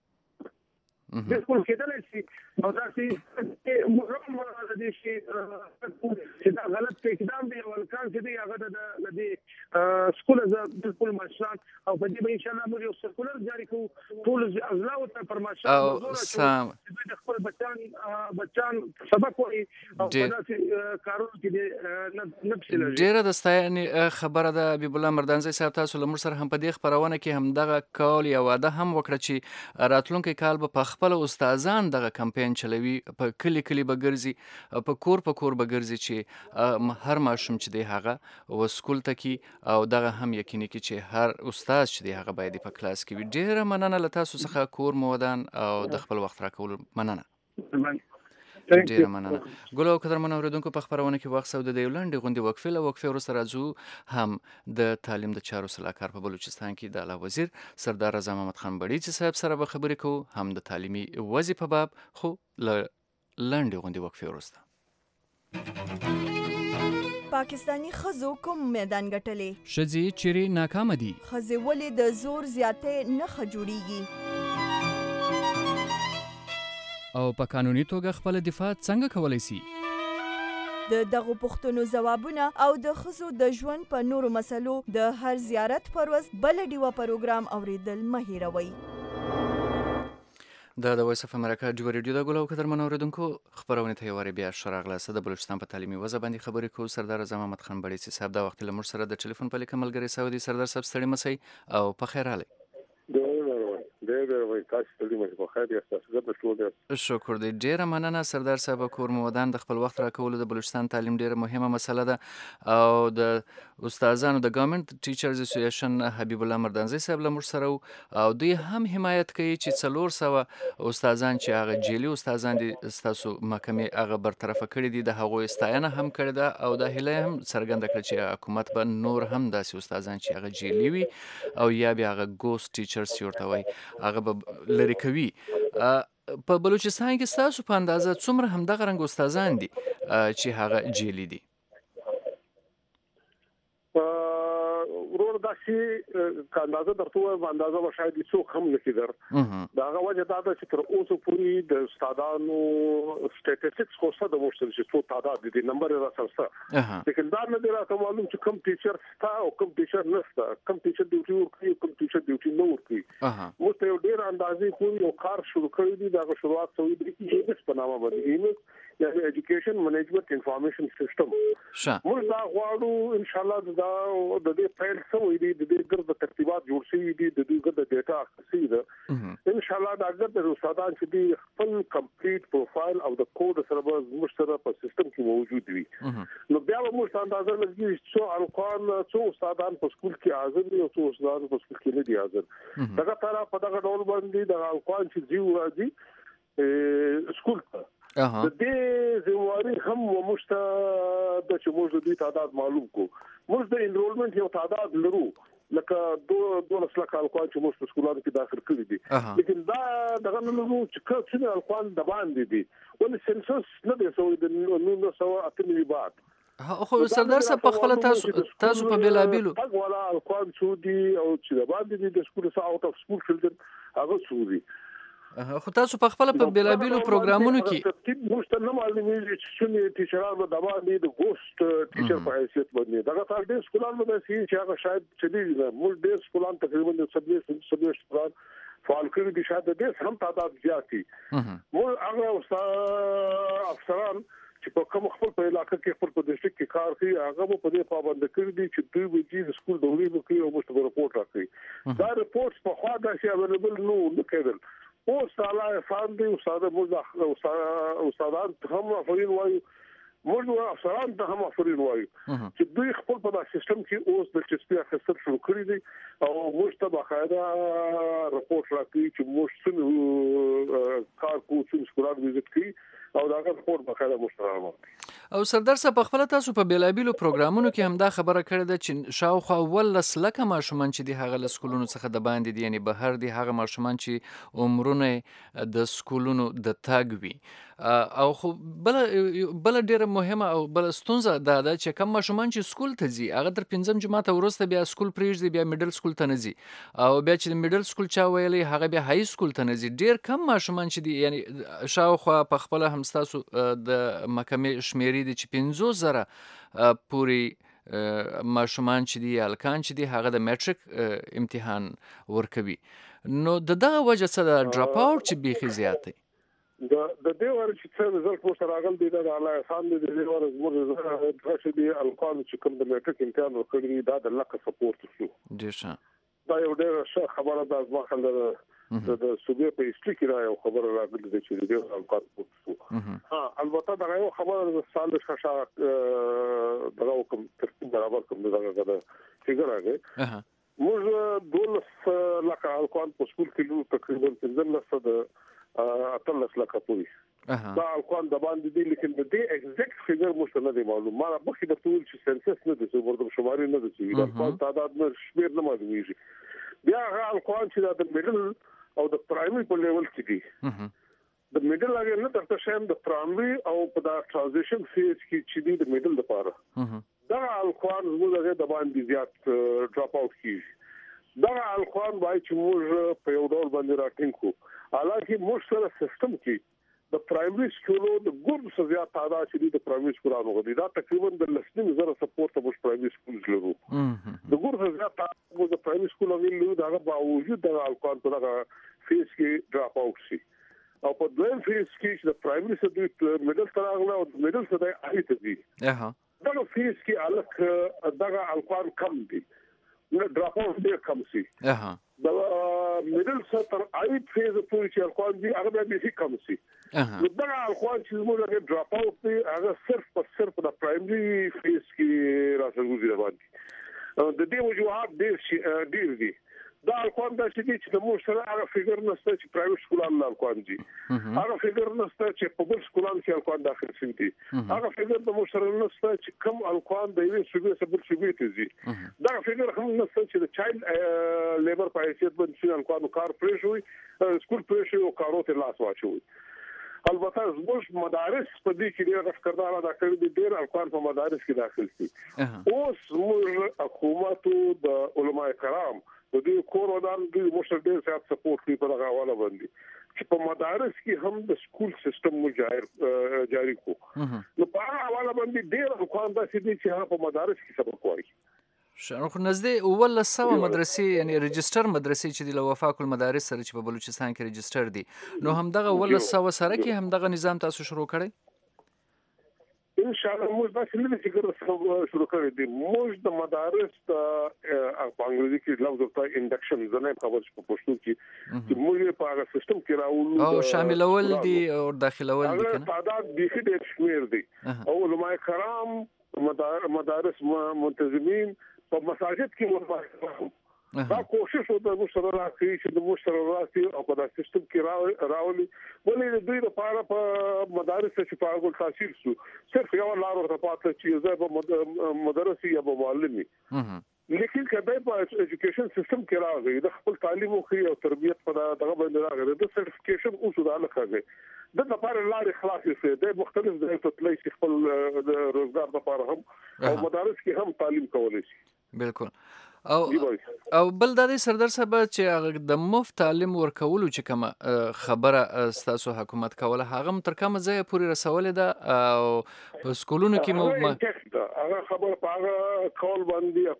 بالکل کېدلی شي نو دا چې مهم د دې شي چې دا غلط اقدام دی او کان چې دی هغه د دې سکول زه بالکل ماشان او په دې به ان شاء الله موږ یو سرکولر جاری کوو ټول اضلاع ته پر ماشان او سم خپل بچان سبق وایي او په داسې کارونو کې نه پسیلږي ډیره د ستاینې خبره ده حبیب الله مردانزی صاحب تاسو له موږ سره هم په دې خبرونه کې هم دغه کول یا واده هم وکړه چې راتلونکي کال به په خپل استادان دغه کمپاین چلوي په کلی به ګرځي په کور به ګرځي چې هر ماشوم چې دی هغه و سکول ته کې او دغه هم یقیني کې چې هر استاد چې دی هغه باید په کلاس کې وي ډیره مننه له تاسو څخه کور مودان او د خپل وخت راکول مننه ډیره مننه ګل او قدرمن اوریدونکو په خبرونه کې وخت سود د یولند غونډې وقفه وروسته راځو هم د تعلیم د چارو صلاحکار په بلوچستان کې د اعلی وزیر سردار رضا محمد خان بړیڅ صاحب سره به خبرې کوو هم د تعلیمي وظیفه په باب خو لنډې غونډې وقفه وروسته پاکستانی ښځو کوم میدان ګټلې؟ ښځې چیرې ناکامه دي؟ ښځې ولې د زور زیاتۍ نښه جوړیږي؟ او په قانوني توګه خپل دفاع څنګه کولی سي؟ د دغو پوښتنو ځوابونه او د ښځو د ژوند په نورو مسلو د هر زیارت پر ورځ بله ډیوه پروګرام اوریدل مه هیروئ. دا د وایس اف امریکا ډیو ریډیو د ګلو قدرمن اوریدونکو خبرونه ته وری بیا شراغله د بلوچستان په تعلیمي وضع باندې خبرې کوو. سردار اعظم محمد خان بړیڅ صاحب دا وخت له موږ سره د ټلیفون په لیکه ملګری سوي دي. سردار صاحب ستړي مسئ او په خیر راغلی. شکر دی. ډیره مننه سردار صاحب. کور مو ودان د خپل وخت راکولو. د بلوچستان تعلیم ډیره مهمه مسله ده او د استادانو د ګورنمنت ټیچرز اسوسییشن حبیب الله مردانزی صاحب له موږ سره او دوی هم حمایت کوي چې 400 استادان چې هغه جیلی استادان دي ستاسو محکمې هغه برطرف کړي دي د هغوی ستاینه هم کړې ده او د هیله هم څرګنده کړه چې حکومت به نور هم داسې استادان چې هغه جیلی وي او یا بیا هغه ګوست ټیچرز ورته وایي هغه به لري کوي. په بلوچستان کې ستاسو په اندازه څومره همدغه رنګ استادان دي چې هغه جیلی دي؟ ورور داسې که اندازه درته وایم اندازه به شاید څوک هم نشي در د هغه وجه دا ده چې تر اوسه پورې د استادانو سټیټسټکس خو څه د موږ چې څو تعداد دي نمبر یې راسره شته لیکن دا نه دی راته معلوم چې کوم ټیچر شته او کوم ټیچر نشته کوم ټیچر ډیوټي ورکوي کوم ټیچر ډیوټي نه ورکوي. موږ ته یو ډېر اندازې پورې یو کار شروع کړی دی. دا شروعات شوی دی ایمس په نامه باندې ایمس یعنی ایجوکیشن منیجمنت انفارمیشن سیستم. موږ دا غواړو ان شاء الله دا د دې فایل سوي دي د دې ګرد ترتیبات جوړ شوي دي د دې ګرد ډیټا اخیستي ده ان شاء الله دا ګرد استادان چې دي خپل کمپلیټ پروفایل او د کوډ سره به موږ سره په سیستم کې موجود وي. نو بیا به موږ اندازه لګي څو الکوان څو استادان په سکول کې حاضر دي او څو استادان په سکول کې نه دي حاضر. دغه طرف په دغه ډول باندې د الکوان چې جیو راځي سکول ته د دې ځواري هم ومشته د چې موږ د دې تعداد معلوم کو. موږ د انرولمنت یو تعداد لرو لکه 12 لک الکوان چې موږ په سکولانو کې داخل کړی دي لیکن دا دغه نه لرو چې څنګه الکوان د باندې دي ولې سنسس نه دی سوی د 1998 بعد. خو سردار صاحب په خپل تاسو په بلابلو ولا الکوان سودي او چې د باندې دي د سکول سره اوټ اف سکول چلډرن هغه سودي. خو تاسو په خپل په بلابلو پروګرامونو کې موږ ته نه معلومیږي چې څنګه ټیچرانو د باندې د ګوست ټیچر په حیثیت باندې دغه تاسو د سکولانو د سي چې هغه شاید چې دي موږ د سکولانو تقریبا د 27 سکولان فعال کړي دي شاید د هم تعداد زیات دي. موږ هغه افسران چې په کوم خپل په علاقې کې خپل په ډیسټریکټ کې کار کوي هغه په دې پابند کړی دي چې دوی به د سکول د ورې کوي او موږ ته رپورټ راکړي. دا رپورټ په خوا د شي اویلیبل نو کېدل او سالا فاندي استاد موږ استادان هم افرین وایو موږ افسران ته هم افرین وایو چې دوی خپل په سیستم کې اوس د چسپی اخیستل شروع کړی دي او موږ ته باقاعده رپورټ راکړي چې موږ څنګه کار کوو چې سکولان وزټ کوي او دا رپورټ باقاعده مشترک. او سردار صاحب په خپل تاسو په بیلابیلو پروګرامونو کې هم دا خبره کړې ده چې شاوخوا 12 لکه ماشومان چې دي هغه له سکولونو څخه د باندې دي یعنی بهر دي هغه ماشومان چې عمرونه د سکولونو د تاګ وي او خو بل ډیره مهمه او بل ستونزه دا ده چې کم ماشومان چې سکول ته ځي هغه تر 5م جماعت وروسته بیا سکول پریږدي بیا میډل سکول ته نه ځي او بیا چې میډل سکول چا ویلي هغه بیا های سکول ته نه ځي. ډیر کم ماشومان چې دي یعنی شاوخوا په خپل هم تاسو د محکمې شمیرې دي چې 50,000 پوری ماشومان چې دي الکان چې دي هغه د میټریک امتحان ورکوي. نو دغه وجه څه د ډراپ اوټ چې بیخي زیات دی د دې ور چې څه رزلټ مو سره راغلی دی دا الله احسان دی د دې ور زموږ چې دی الکان چې کوم د میټریک امتحان ورکړي دا د لکه سپورت شو ډیر ښه. دا یو ډېر ښه خبره ده ما خل د صوبې په هیستوري کې را یو خبره راغلی دی چې د الکان سپورت شو. البته دا یو خبره سال ښه دغه کوم ترتیب برابر کوم دغه فګر راغی. موږ 12 لکه الکان په سکول کې تقریبا 15 اتلس لکه پوری دا الکوان د باندې دي لیکن د دې ایگزیکټ فګر مو نه دی معلوم. ما مخکې د ټول چې سنسس نه دي څو ورته شماري نه دي چې الکوان تعداد نه شمیر نه معلومیږي. بیا هغه الکوان چې د میډل او د پرایمري په لیول کې دي د میډل هغه نه ترته شایم د پرایمري او په دا ترانزیشن فیز کې چې دي د میډل لپاره دا الکوان موږ د باندې زیات ډراپ اوټ کیږي دا الکوان وای چې موږ په یو ډول باندې راټینګو حالانکه موږ سره سیستم کې د پرایمري سکولو د ګورم زیات تعداد چې د پرایمري سکولانو غوډي دا تقریبا د 100,000 سپورټ ته موږ پرایمري سکول لرو د ګورم زیات تعداد د پرایمري سکولو ویلو دا باوجود د الکوان په دغه فیس کې ډراپ اوټ شي او په دویم فیس کې چې د پرایمري سره میډل تراغله او میډل سره اړیکه دي دغه فیس کې الک دغه الکوان کم دي نو ډراپ اوټ ډیر کم شي د میډل سره تر اړیک فیز پورې چې الکوان دي هغه به کم شي نو دغه الکوان چې موږ ډراپ اوټ دي هغه صرف د پرایمري فیس کې راځي باندې د دې وجوهات ډیر دي دا الکوان د چې د موږ سره هغه فګر نشته چې پرایویټ سکولانو الکوان دي هغه فګر نشته چې پبلک سکولانو کې الکوان داخل شي دي هغه فګر د موږ سره نشته چې کم الکوان د یوې صوبې سره بل صوبې ته ځي دا فګر هم نشته چې د چایلډ لیبر په حیثیت باندې الکوان کار پرېښوي سکول پرېښوي او کارو ته لاس واچوي البته زموږ مدارس په دې کې ډېر افکردار ادا کړی دي ډېر الکوان په مدارس کې داخل شي اوس موږ حکومت د علماء کرام د دې کور ودان د مشر ډېر زیات سپورټ کوي په هغه حواله باندې چې په مدارس کې هم د سکول سیستم مو جاری کو نو په هغه حواله باندې ډېر الکوان داسې دي چې هغه په مدارس کې سبق وایي خو نږدې 1100 مدرسې یعنی ريجستر مدرسې چې د وفاق المدارس سره چې په بلوچستان کې ريجستر دي نو هم دغه 1100 سره کې هم دغه نظام تاسو شروع کړی ان شاء الله موږ دا څنګه چې ګرځو شروع کړی دي موږ د مدارس په انګریزي کې لفظ ورته انډکشن زنه خبر په پښتو کې چې موږ په هغه سیستم کې راولو او شاملول دي او داخلول دي کنه تعداد به ډېر شمیر دي او علماء کرام مدارس منتظمین په مساجد کې ورته دا کوشش وکړو د مشر راځي چې د مشر راځي او په داسې سیستم کې راولي ولې د دوی لپاره په مدارس چې په هغه تاثیر شو صرف یو لار ورته پاتې چې زه به مدرسي یا به معلمي لیکن کله په ایجوکیشن سیستم کې راغی د خپل تعلیم او تربیت په دغه باندې راغی د سرټیفیکیشن او سودا لخوا د لپاره لارې خلاصې شي د مختلف ځایونو ته تللی خپل د روزګار لپاره هم او مدارس کې هم تعلیم کولای شي بالکل او بل د سردار صاحب چې د مفت تعلیم ورکولو چې کومه خبره ستاسو حکومت کوله هغه تر کومه ځای پورې رسولې ده او په سکولونو کې مو هغه خبره په هغه کول باندې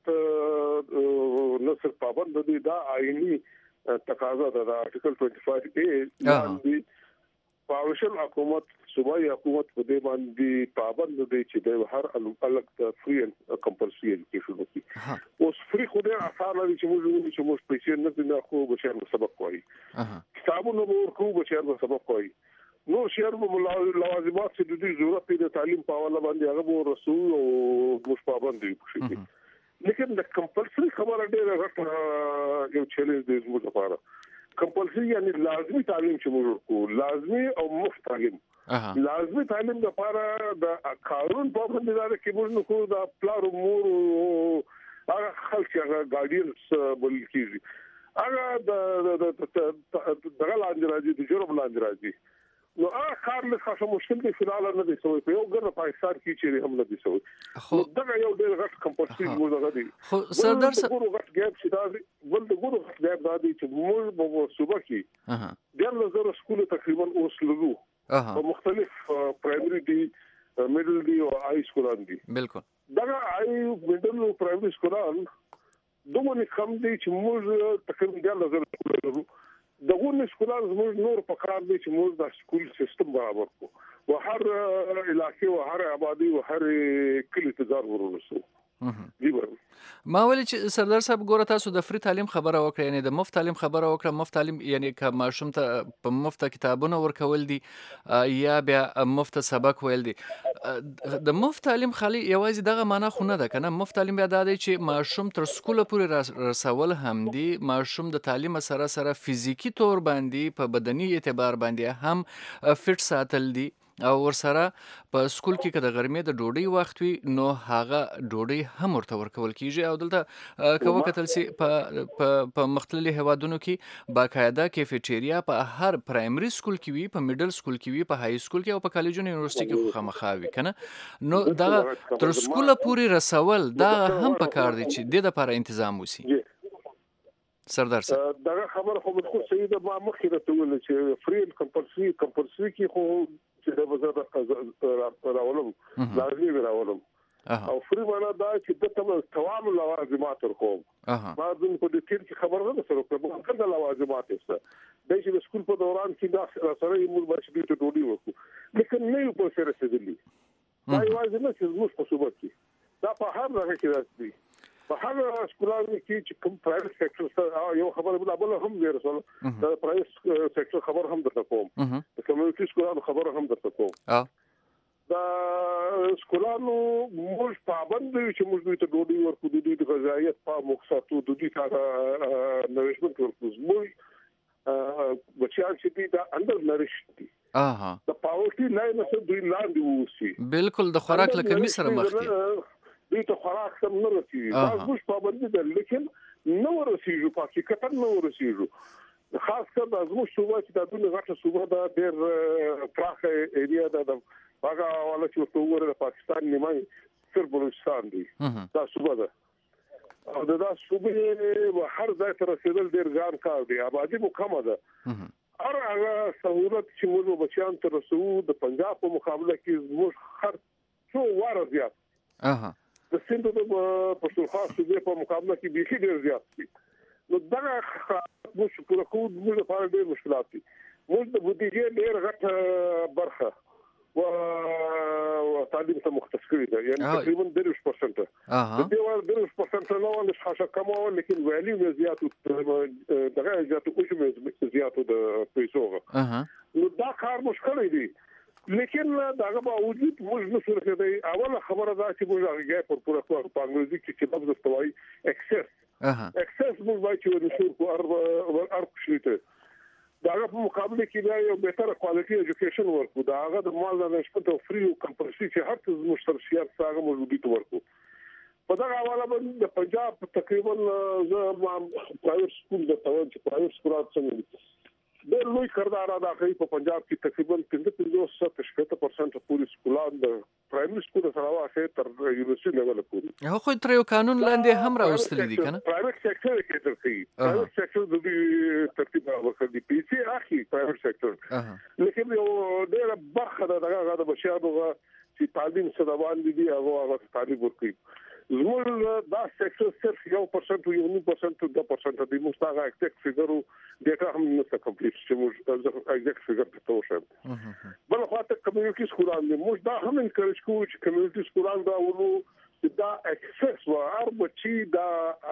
حکومت نصر پابند دي دا آئینی تقاضا ده د ارټیکل 25A باندې پاوشل حکومت صوبایي حکومت په دې باندې پابند دي چې د هر الګ د فری اند کمپلسري ایجوکیشن وکړي اوس فری خو ډېر اسانه دي چې موږ پیسې نه خو بچیان سبق کوي کتابونه ورکو بچیان سبق کوي نو شهر لوازمات چې د دې ضرورت دی د تعلیم په حواله باندې هغه رسول او موږ پابند دي لیکن د کمپلسري خبره ډېر غټ یو چیلنج دی زموږ لپاره کمپلسري یعنی لازمی تعلیم چې موږ ورکو لازمی او مفت تعلیم لازمی تعلیم لپاره د قانون په باندې دا کې موږ نو د پلار امور هغه خلک هغه ګارډینز بل کیږي هغه د لاندې راځي د جرم لاندې راځي نو هغه کار له خاصه مشکل دی فلال نه دي سوی په یو ګر پاکستان کې چې هم نه دي سوی نو دا یو ډېر غټ کمپلسري موږ غدي خو سردار صاحب غټ ګاب چې دا ول د ګورو غټ ګاب دا دي چې موږ په صوبه کې ډېر زره سکول تقریبا اوس لګو په مختلف پرایمري دي میډل دي او هاي سکولان دي بالکل دا هاي میډل او پرایمري سکولان دومره کم دي چې موږ تقریبا ډېر زره لګو دغه سکولان زموږ نور په کار دي چې موږ د سکول سیستم برابر کو او هر علاقې او هر آبادی او هر کلی تجار ورسو ما ولې چې سردار صاحب ګوره تاسو د فری تعلیم خبره وکړه یعنی د مفت تعلیم خبره وکړه مفت تعلیم یعنی که ماشوم ته په مفت کتابونه ورکول دي یا بیا مفت سبق ویل دي د مفت تعلیم خالي یوازې دغه معنا خو نه ده کنه مفت تعلیم بیا د چې ماشوم تر سکول پورې رسول هم دي ماشوم د تعلیم سره فزیکی تور باندې په بدني اعتبار باندې هم فټ ساتل دي او ورسره په سکول کې که د غرمې د ډوډۍ وخت وي نو هغه ډوډۍ هم ورته ورکول کیږي او دلته که وکتل سي په مختلفو هیوادونو کې باقاعده کیفیټیریا په هر پرایمري سکول کې وي، په میډل سکول کې وي، په های سکول کې او په کالجونو یونیورسيټي کې خو خامخا وي کنه. نو دا تر سکوله پورې رسول دا هم پکار دي چې د لپاره تنظیم وسی. سردار صاحب دا خبر خو خو صحیح ده. ما مخکې راته ویل چې فري کمپلسري کې خو چې د وزارت راولم لازمي راولم او فري معنا دا چې د تمام لوازمات ورکوم. ما ځین په دې کې خبر نه سره کوم څنګه لوازمات است د چې سکول په دوران کې دا سره یې موږ باید د ډوډۍ ورکو لیکن نه یو په سره رسیدلی. دا یوازې نه چې موږ په صوبه کې دا په هر ځای کې راځي. په هر سکولانو کې چې کوم پرایویټ سېکټر سره یو خبره بل هم دی رسول دا پرایویټ سېکټر خبر هم درته کوم، د کمیونټي سکولانو خبر هم درته کوم. دا سکولانو موږ پابند یو چې موږ دوی ته ډوډۍ ورکو، د دوی د غذایت په مقصد د دوی ته نوریشمنت ورکو. موږ بچیان چې دي دا انډر نریشډ دي، د پاورټي لاین څخه دوی لاندې ووسی، بالکل د خوراک له کمی سره مخ دي. دوی ته خوراک سم نه رسیږي. دا موږ پابند دي لیکن نو رسیږي، په حقیقت نو رسیږي. خاص کر د زموږ صوبه چې د دنیا غټه صوبه ده، ډېر پراخه ایریا ده. د هغه حواله چې ورته وګورئ د پاکستان نیمه صرف بلوچستان دی دا صوبه ده او دا صوبه هر ځای ته رسیدل ډېر ګران کار دی. آبادي مو کمه ده. هر هغه سهولت چې موږ بچیان ته رسو د پنجاب په مقابله کې موږ هر څو واره زیات د سند د پښتونخوا صوبې په مقابله کې بیخي ډېر زیات دي. نو دا موږ پوره کوو موږ لپاره ډېر مشکلات دي. موږ د بودیجې ډېر غټه برخه و تعلیم ته مختص کړی ده، یعنی تقریبا 30%. د دې ور 30% نه ول څه کمو لیکن ویلیو زیاتو دغه زیاتو او زیاتو د پیسو. نو دا کار مشکل دی لیکن داغه باوجود موږ نو سره دی. اوله خبره دا چې موږ هغه پر پوره په انګریزي کې چې لفظ استوایي اکسس موږ باید چې ورسول کو ارب شریته داغه په مقابله کې دا یو بهتره کوالټي ایجوکیشن ورکو. داغه د مال منیجمنت او فری او کمپلسري چې هر څه مشترکات څنګه موجودي ورکو. په دا حواله باندې د پنجاب تقریبا زه پرایویټ سکول د توان چې پرایویټ سکولات څنګه ډېر لوی کردار ادا کوي. په پنجاب کې تقریبا 55% پوری سکولان د پرایمري سکول سره واخې تر یونیورسيټي لیول پورې هغه خو تر یو قانون لاندې هم راوستل دي کنه. پرایویټ سېکټر کې ترتیب پرایویټ سېکټر د دې ترتیب ورکړي دي پی سي اخی پرایویټ سېکټر لیکن یو ډېر برخه دغه د بشیانو چې تعلیم سره باندې دي هغه تعلیم ورکړي. زموږ دا سېکټر صرف 1% او 2% 2% د مستغا اکټیک فیګرو ډیټا هم نه کمپلیټ چې موږ اګزیکټ فیګر ته توشم. بل خو ته کمیونټي سکولان دي موږ دا هم انکریج کوو چې کمیونټي سکولان دا ورو دا اکسس و هر بچي دا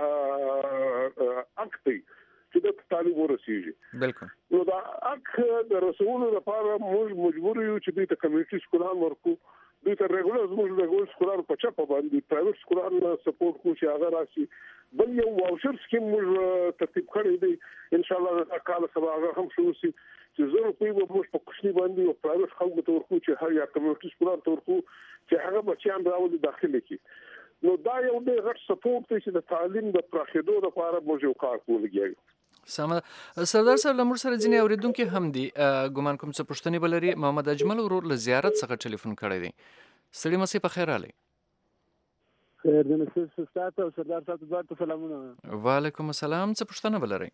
اکټي چې د تعلیم ورسیږي. بالکل. نو دا اک د رسولو لپاره موږ مجبور یو چې د کمیونټي سکولان ورکو. دوی ته ریګولر زموږ ریګولر سکولار په چپه باندې پرایویټ سکولار سپورټ کو چې هغه راشي. بل یو واوچر سکیم موږ ترتیب کړی دی ان شاء الله دا کال سبا هغه هم شروع شي چې زه په یو موږ په کوشنی باندې او پرایویټ خلکو ته ورکو چې هر یا کمیونټي سکولار ته ورکو چې هغه بچیان راوړي داخلي کی. نو دا یو ډېر غټ سپورټ دی چې د تعلیم د پراخېدو لپاره موږ یو کار کوو. سم سردار صاحب لمر سره ځینې اوریدونکو هم دي ګومان کوم څه پښتني بلري. محمد اجمل ورور له زیارت څخه ټلیفون کړی دی. سړی مسي په خیر علي. خیر دې نو ستاسو او سردار صاحب ته سلامونه. وعلیکم السلام. څه پښتنه بلري؟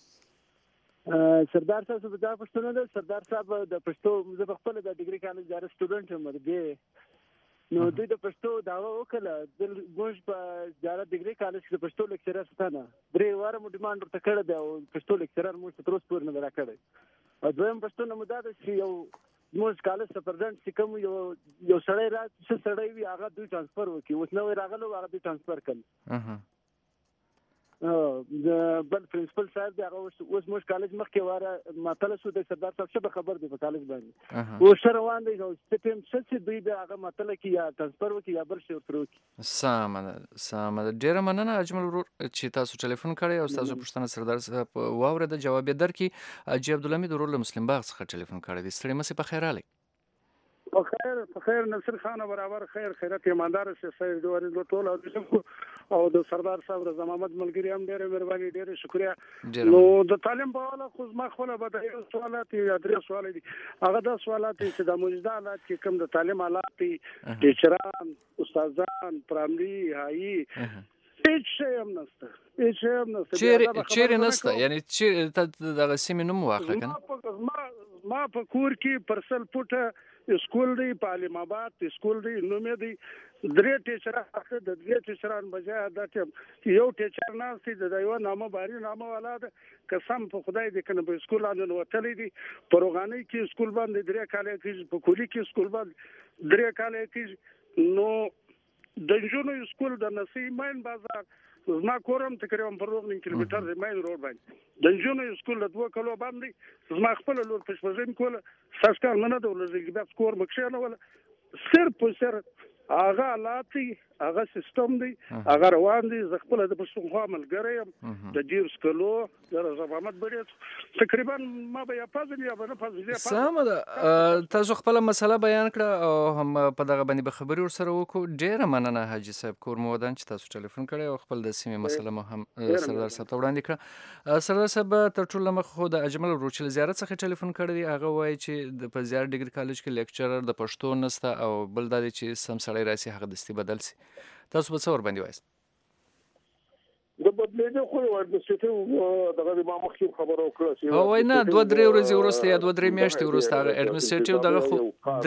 سردار صاحب دا پښتنه ده. سردار صاحب د پښتو زه په خپل د ډیګري کالج د سټوډنټ یم دی. نو دوی د پښتو داوا وکړه د موږ په جاره ډیګري کالج کې د پښتو لیکچرر ستانه 3 واره مو ډیماند ورته کړی دی او پښتو لیکچرر موږ تر اوسه پورې نه راکړی. او دویم پښتو نه مدد چې یو موږ کالج سپرډنټ چې کوم یو سړی را چې سړی وي هغه دوی ترانسفر وکړي. اوس نو راغلو هغه دوی ترانسفر کړي. بل پرنسپل صاحب دی هغه اوس موږ کالج مخکې واره ماته سو د سردار صاحب څخه خبر دی په کالج باندې او سره روان دی چې ټیم څه دوی د هغه ماته کې یا ترانسفر وکړي یا بل شي ورته وکړي. سم ډیره مننه اجمل ورور چې تاسو ټلیفون کړی او تاسو پښتنه سردار صاحب واوره د جواب درکې. اجي عبدالحمید ورور له مسلم باغ څخه ټلیفون کړی دی. سړی مسي په خیر علي. خیر نصر خان برابر خیر خیرت ایماندار سید دوری ټول او د سردار صاحب رضا محمد ملګری هم ډېر مهرباني ډېر شکریا نو د تعلیم په اړه خو ما خپل به د سوالات یا درې سوال دي هغه د سوالات چې د موجوده حالات کې کوم د تعلیم حالات دي ټیچران استادان پرایمري هاي هیڅ شی هم نشته چیرې نشته یعنی چې د سیمې نوم واخله کنه ما په کور کې پرسل پټه سکول دی په علم آباد سکول دی نومې دی درې ټیچران د درې ټیچران بجای دا چې یو ټیچر ناشتي د یو نامه باري نامه والا ده قسم په خدای دې کنه په سکول باندې وتلې دي پروغاني کې سکول باندې درې کال کې په کولی کې سکول باندې درې کال کې نو د جنونو سکول د نصیب مین بازار زما کورم تقریبا پر 9 کیلومتر د مین روډ باندې د جنونو سکول د 2 کلو باندې زما خپل لور پښپژن کوله ساسکار نه د ولزګ د سکور مخشه نه ولا صرف هغه لاتي هغه سیستم دی هغه روان دي ز خپل د پښتونخوا ملګری يم د جیرس کلو د رضا محمد بډې تقریبا ما به پازل یا نه پازل سم ده تاسو خپل مسله بیان کړه او هم په دغه باندې به خبري ور سره وکړو ډیره مننه حاجی صاحب کور مودان چې تاسو ټلیفون کړی او خپل د سیمې مسله مو هم سردار صاحب ته وړاندې کړه سردار صاحب تر ټولو مخ خو د اجمل وروچل زیارت څخه ټلیفون کړی دی هغه وایي چې د په زیارت ډیګری کالج کې لیکچرر د پښتو نسته او بل د چې سم سړی راسي هغه دستي بدل سي تاسو به څور باندې وایست د بدلېدو خو اډمنسټریټیو دغه ما مخکې خبرو کړه چې او وای نه 2-3 ورځې وروسته یا 2-3 میاشتې وروسته هغه اډمنسټریټیو دغه خو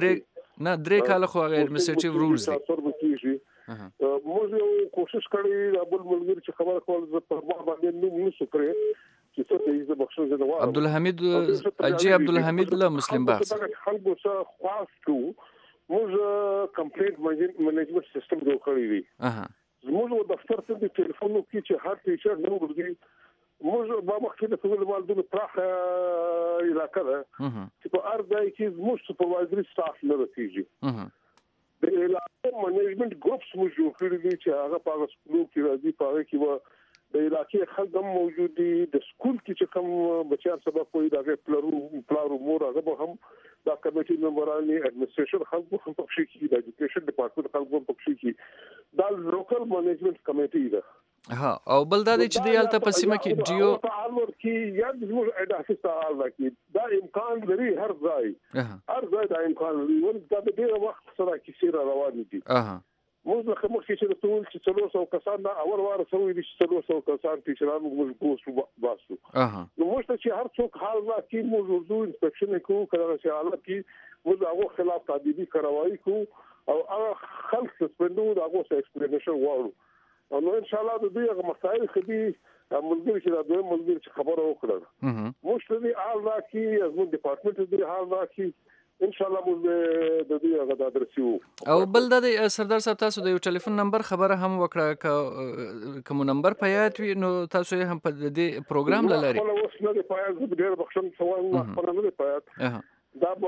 3 کال خو هغه اډمنسټریټیو رولز دي موږ یو کوشش کړی د بل ملګری چې خبره کول زه په ما باندې نو سکرې چې څه دې د بخښنه زنه عبدالحمید اجي عبدالحمید له مسلم باغ خلکو څخه خاص کو موږ کمپلیټ منیجمنت سیستم جوړ کړی دی زموږ دفتر ته د ټلیفونو کې چې هر ټیچر نو ورګي موږ په مخکې د ټول والدونو پراخه علاقه ده چې په هر ځای کې زموږ سپروایزري سټاف نه رسیږي د علاقې منیجمنت ګروپس موږ جوړ کړی دي چې هغه په سکولو کې راځي په هغه کې د علاقې خلک هم موجود دي د سکول کې چې کوم بچیان سبق کوي دا پلارو مور هغه هم دا کمیټي ممبران اډمنسټریشن خلک هم پکې کې د ایجوکیشن ډپارټمنټ خلک هم پکې کې دا لوکل منیجمنت کمیټي ده ها او بل دا چې د یالته په سیمه کې ډیو تعامل کې یا د موږ اساس تعامل کې دا امکان لري هر ځای دا امکان لري ولې دا د ډیر وخت سره کې سیر روان دي موږ له مخکې چې د ټول چې 300 کسان دا اول واره سوي دي چې 300 کسان ټیچرانو موږ پوسټ باسو نو موږ چې هر څوک حال لا کې موږ ورته انسپکشن کوو کله چې حالت کې موږ هغه خلاف تعدیدي کاروایی کوو او هغه خلک سسپندو دا هغه ایکسپلینیشن وایو نو ان شاء الله د دې هغه مسایل خدي ملګری چې دا دوی ملګری چې خبره وکړه موږ ته حال لا کې زموږ ډپارټمنټ دې حال لا کې ان شاء الله موږ د دې هغه درسیو او بل د سردار صاحب تاسو د یو ټلیفون نمبر خبره هم وکړه کوم نمبر پیات وي نو تاسو هم په دې پروګرام لري خپل اوس نه پیات د ډېر بخښم سوال خپل نه پیات دا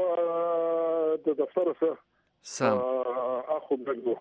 د دفتر سره اخو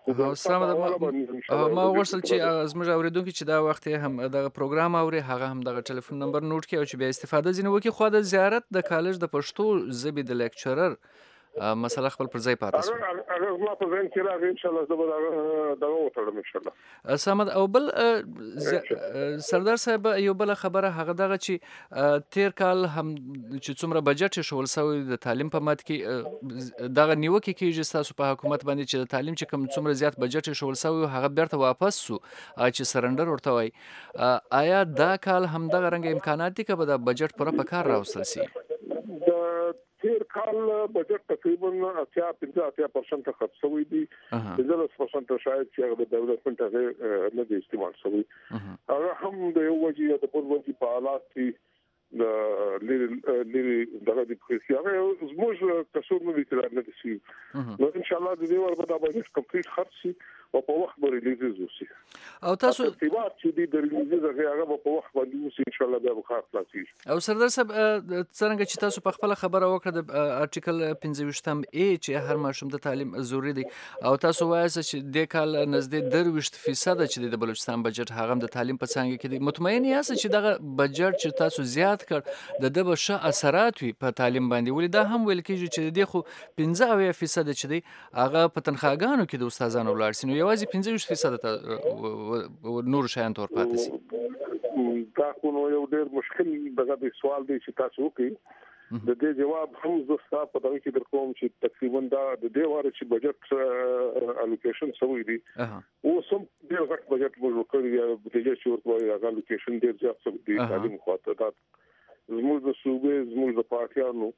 ما ورسل چې زموږ اوریدونکو چې دا وخت هم د پروګرام اوري هغه هم د ټلیفون نمبر نوٹ کړي او چې بیا استفاده ځنه وکړي خو د زیارت د کالج د پښتو ژبې د لیکچرر مسله خپل پر ځای پاتې شو اگر ما په ځین کې راغی ان شاء الله دا وټړم ان شاء الله سمد او بل سردار صاحب یو بل خبره هغه دغه چې تیر کال هم چې څومره بجټ شول سوی د تعلیم په مات کې دغه نیوکه کېږي تاسو په حکومت باندې چې د تعلیم چې کوم څومره زیات بجټ شول سوی هغه بیرته واپس سو چې سرندر ورته وای آیا دا کال هم دغه رنګ امکانات دي چې به د بجټ پوره په کار راوستل شي تیر کال بجټ تقریبا 80% خرڅ شوی دی 10% شاید چې د ډیولپمنٹ هغه نه دی استعمال شوی هغه هم د یو وجې د بل وجې په حالات کې لري دغه د هغه زموږ کسور نه دي نه دي نو ان شاء الله د دې ور به دا بجټ کمپلیټ خرڅ شي او په وخت باندې ریلیز وشي او تاسو ترتیبات چې د ریلیز هغه په وخت باندې وشي ان شاء الله بیا به کار خلاصي او سردار صاحب څنګه چې تاسو په خپل خبره وکړه د ارټیکل 15 ای چې هر ماشوم د تعلیم ضروری دی او تاسو وایي چې د کال نزدې 23% چې د بلوچستان بجټ هغه د تعلیم په څانګه کې دی مطمئن یاست چې دغه بجټ چې تاسو زیات کړ د به ښه اثرات وي په تعلیم باندې ولې دا هم ویل کېږي چې د خو 15% چې دی هغه په تنخواګانو کې د استادانو ولاړ سي نو یوازې 15% ته نور شیان تور پاتې سي دا کومو یو ډېر مشکل دغه سوال دی چې تاسو وکړئ د دې جواب هم زستا په دغه کې درکوم چې تقریبا دا د دې واره چې بجټ الوکیشن سوی دی او سم ډېر غټ بجټ موږ وکړی یا د دې چې ورته هغه الوکیشن ډېر زیات سوی دی تعلیم خاطر دا زموږ د صوبې زموږ د پارټیانو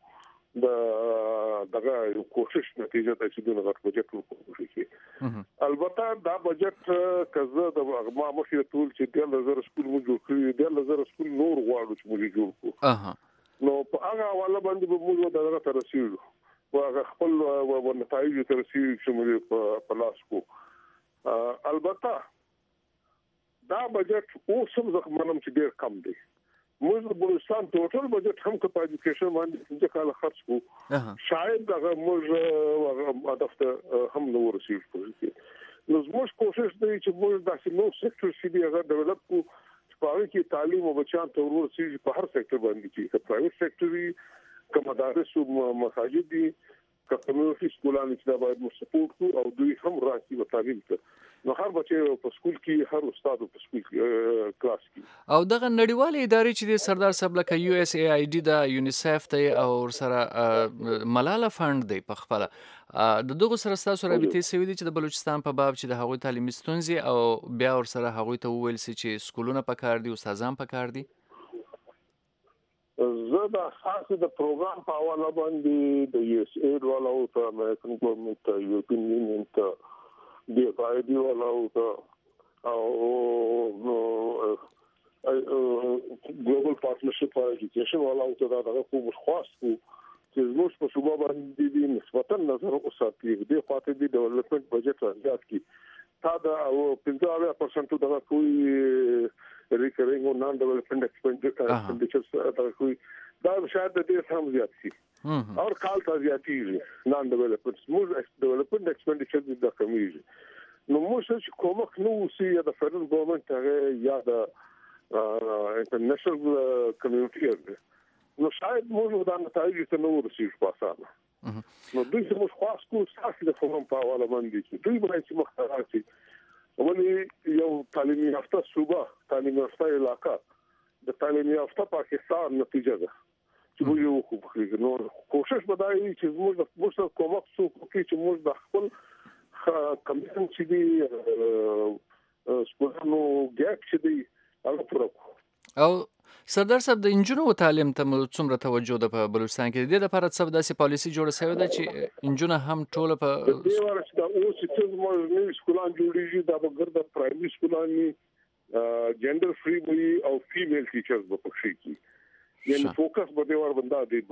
دغه کوشش نتیجه ده چې دغه غټ بجټ وکړي البته دا بجټ کزه د ما مخې ټول چې د 1000 سکول موږ جوړ کړی د 1000 سکول نور غواړو چې موږ جوړ کړو نو په هغه حواله باندې به موږ دغه ترسیږو او هغه خپل ونتایج ترسیږو چې موږ په لاس کو البته دا بجټ اوس هم زه منم چې ډېر کم دی موږ د بلوچستان ټوټل بجټ هم په ایجوکیشن باندې د کال خرڅ کو شاید دا موږ هدف ته هم نو ورسېږو نو زموږ کوشش دی چې موږ داسې نو سېکټر چې دی هغه ډیولپ کو چې په هغه کې تعلیم او بچیان ته ورسېږي په هر سېکټر باندې چې پرایویټ سېکټر وي که مدارس او مساجد دي که کمیونټي سکولان چې دا باید موږ سپورټ کو او دوی هم راځي په تعلیم ته نو هر بچی په سکول کې هر استاد په سکول کې کلاس کې او دغه نړیوالې ادارې چې د سردار صاحب لکه یو اس ای آی ډي د یونیسف ته او سره ملاله فند دی په خپل د دغه سره تاسو رابطې سوي دي چې د بلوچستان په باب چې د هغوی تعلیمي ستونزې او بیا ور سره هغوی ته وویل سي چې سکولونه پکار دي استادان پکار دي زه د خاص د پروګرام په حواله باندې د یو اس ای والا او د امریکن ګورنمنت ته یورپین یونین ته د فایدې والا او ګلوبل پارټنرشپ فار ایجوکیشن والا او دا دغه کوم خاص چې زموږ په صوبه باندې د نسبتا نظر اوساتي د خاطر د ډیولپمنٹ بجټ زیات کی تا دا او 15% دغه کوئی ریکرینګ او نان ډیولپمنٹ ایکسپنډیچر دا کوئی دا شاید د دې سم زیات شي اور کال ته زیاتیږي نان ډیولپمنٹ موږ ډیولپمنٹ ایکسپنډیچر د کمیږي نو موږ چې کومک نو سي د فدرال ګورنمنت هغه یا د انټرنیشنل کمیونټي نو شاید موږ دا نتایج ته نو ورسېږو په اسانه نو دوی چې موږ خاص کو تاسو د فورم په حواله باندې چې دوی باندې چې مختار شي ولې یو تعلیمي یافته صوبه تعلیمي یافته علاقہ د تعلیمي یافته پاکستان نتیجه ده چې موږ یو خو نو کوشش بدایي چې موږ کومک څو کوي چې موږ د خپل کمیشن چې دی سپورتونو ګاپ چې دی هغه پوره او سردار صاحب د انجونو تعلیم ته څومره توجه ده په بلوچستان کې د دې لپاره څه داسې پالیسي جوړه شوې ده چې انجونو هم ټول په دې واره چې دا اوس چې موږ نوې سکولان جوړیږي دا به ګرد پرایمري سکولان جندر فری وي او فیمیل ټیچرز به پکې کی یعنی فوکس به دې ور بندا دي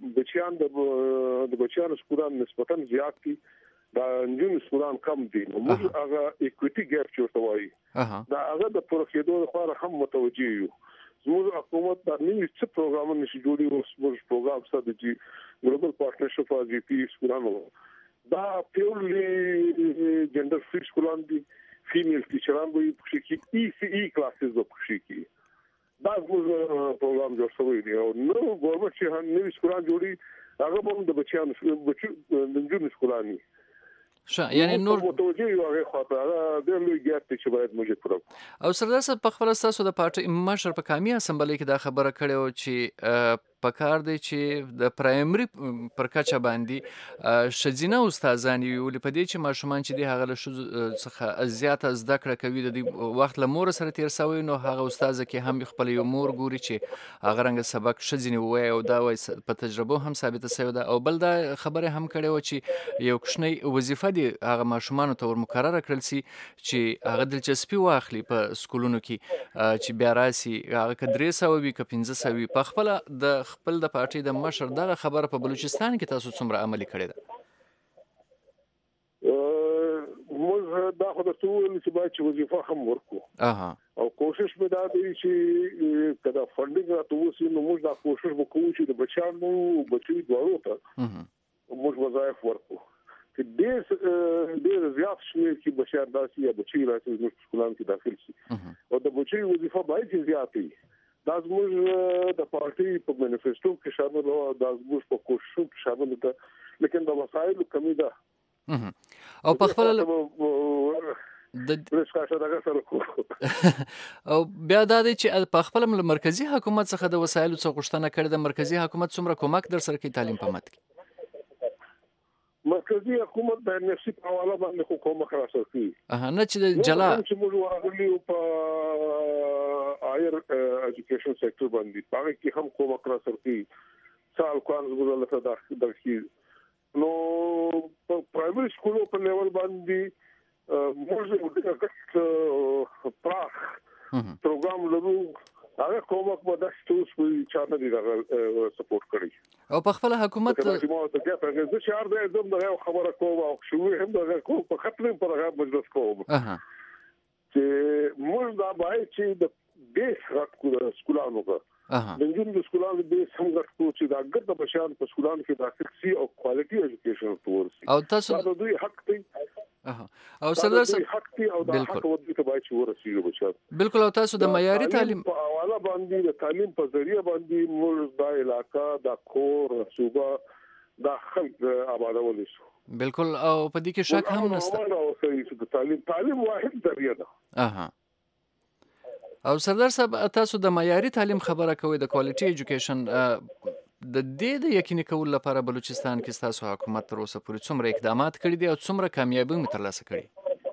د بچیانو سکولان نسبتا زیات دي دا انجونو سکولان کم دي نو موږ هغه اکوټي ګاپ چې وایي دا هغه د پروسیډور لپاره هم متوجي یو زموږ حکومت د نوي څه پروګرام نشي جوړي او زموږ پروګرام سره د ګلوبل پارټنرشپ فار جی پی سکولانو دا پیورلی جندر فری سکولان دي فیمیل ټیچران به پکې ای سی ای کلاسز به پکې کی دا زموږ پروګرام جوړ شوی دی او نو ګورنمنت چې نوي سکولان جوړي هغه هم د بچیانو د نجونو سکولاني یعنی نور متوجه یو هغه خاطر د لوی ګټ چې باید موږ پرو او سردار صاحب په خپل تاسو د پارټي مشر په کامی اسمبلی کې دا خبره کړې او چې پکار دی چې د پرایمري پر کچه باندې شذینه استادان یو لپاره چې ماشومان چې دی هغه له څخه زیاته زده کړه کوي د وخت له مور سره تیر سوی نو هغه استاد کې هم خپل یو مور ګوري چې هغه رنګ سبق شذینه وای او دا وای په تجربه هم ثابته شوی ده او بل دا خبره هم کړې و چې یو کوچنی وظیفه دی هغه ماشومان ته ور مقرره کړل سي چې هغه دلچسپي واخلي په سکولونو کې چې بیا راسي هغه کدرې سوي ک 15 په خپل د پارټي د مشر دغه خبره په بلوچستان کې تاسو څومره عملي کړې ده موږ دا خو د ټول چې باید چې وظیفه هم ورکو او کوشش به دا دی چې کدا فندینګ راټوسي نو موږ دا کوشش وکړو چې د بچانو بچي دوارو ته موږ وظایف ورکو چې ډېر زیات شمیر کې بچیان داسي یا بچي راځي چې سکولان کې داخل شي او د بچي وظیفه باید زیات وي دا زموږ د پارټي په مانیفیسټو کې شامل او دا زموږ په کوشش کې شامل ده لیکن د وسایلو کمی ده او په خپل او بیا دا دی چې په خپل مرکزی حکومت څخه د وسایلو څخه غوښتنه کړې د مرکزی حکومت څومره کومک در سره کوي تعلیم په مت کې مرکزی حکومت د نفسي حواله باندې کومک را سره کوي نه چې جلا چې موږ ورغلي په هایر اډوکیشن سېکټر باندې هغه کې هم کومک را سره کوي سال کوانز ګورل ته داخلي نو په پرایمري سکولو په لیول باندې موږ د پراخ پروګرام لرو هغه کومک په داسې څه چانه دي سپورټ کړی او په خپل حکومت چې مو ته کې په دې شهر د زم د خبره کوم او شو هم د کوم په خپل پر هغه مجلس کوم چې موږ دا باید چې د بیس غټ سکولانو کا د نجونو د سکولانو بیس هم غټ کو چې دا ګرد بشان په سکولانو کې داخل شي او کوالټي ایجوکیشن ورسي او تاسو دا دوی حق دی او سردار صاحب حق دی او دا حق ودی ته باید ورسي بشان بالکل او تاسو د معیاري تعلیم په حواله باندې د تعلیم په ذریعہ باندې موږ د علاقې د کور صوبه د خلک آبادول شو بالکل او په دې کې شک هم نشته او صحیح د تعلیم واحد ذریعہ ده او سردار صاحب تاسو د معیاري تعلیم خبره کوي د کوالټي ایجوکیشن د دې د یقیني کول لپاره بلوچستان کې تاسو حکومت تر اوسه پورې څومره اقدامات کړي دي او څومره کامیابی مو ترلاسه کړي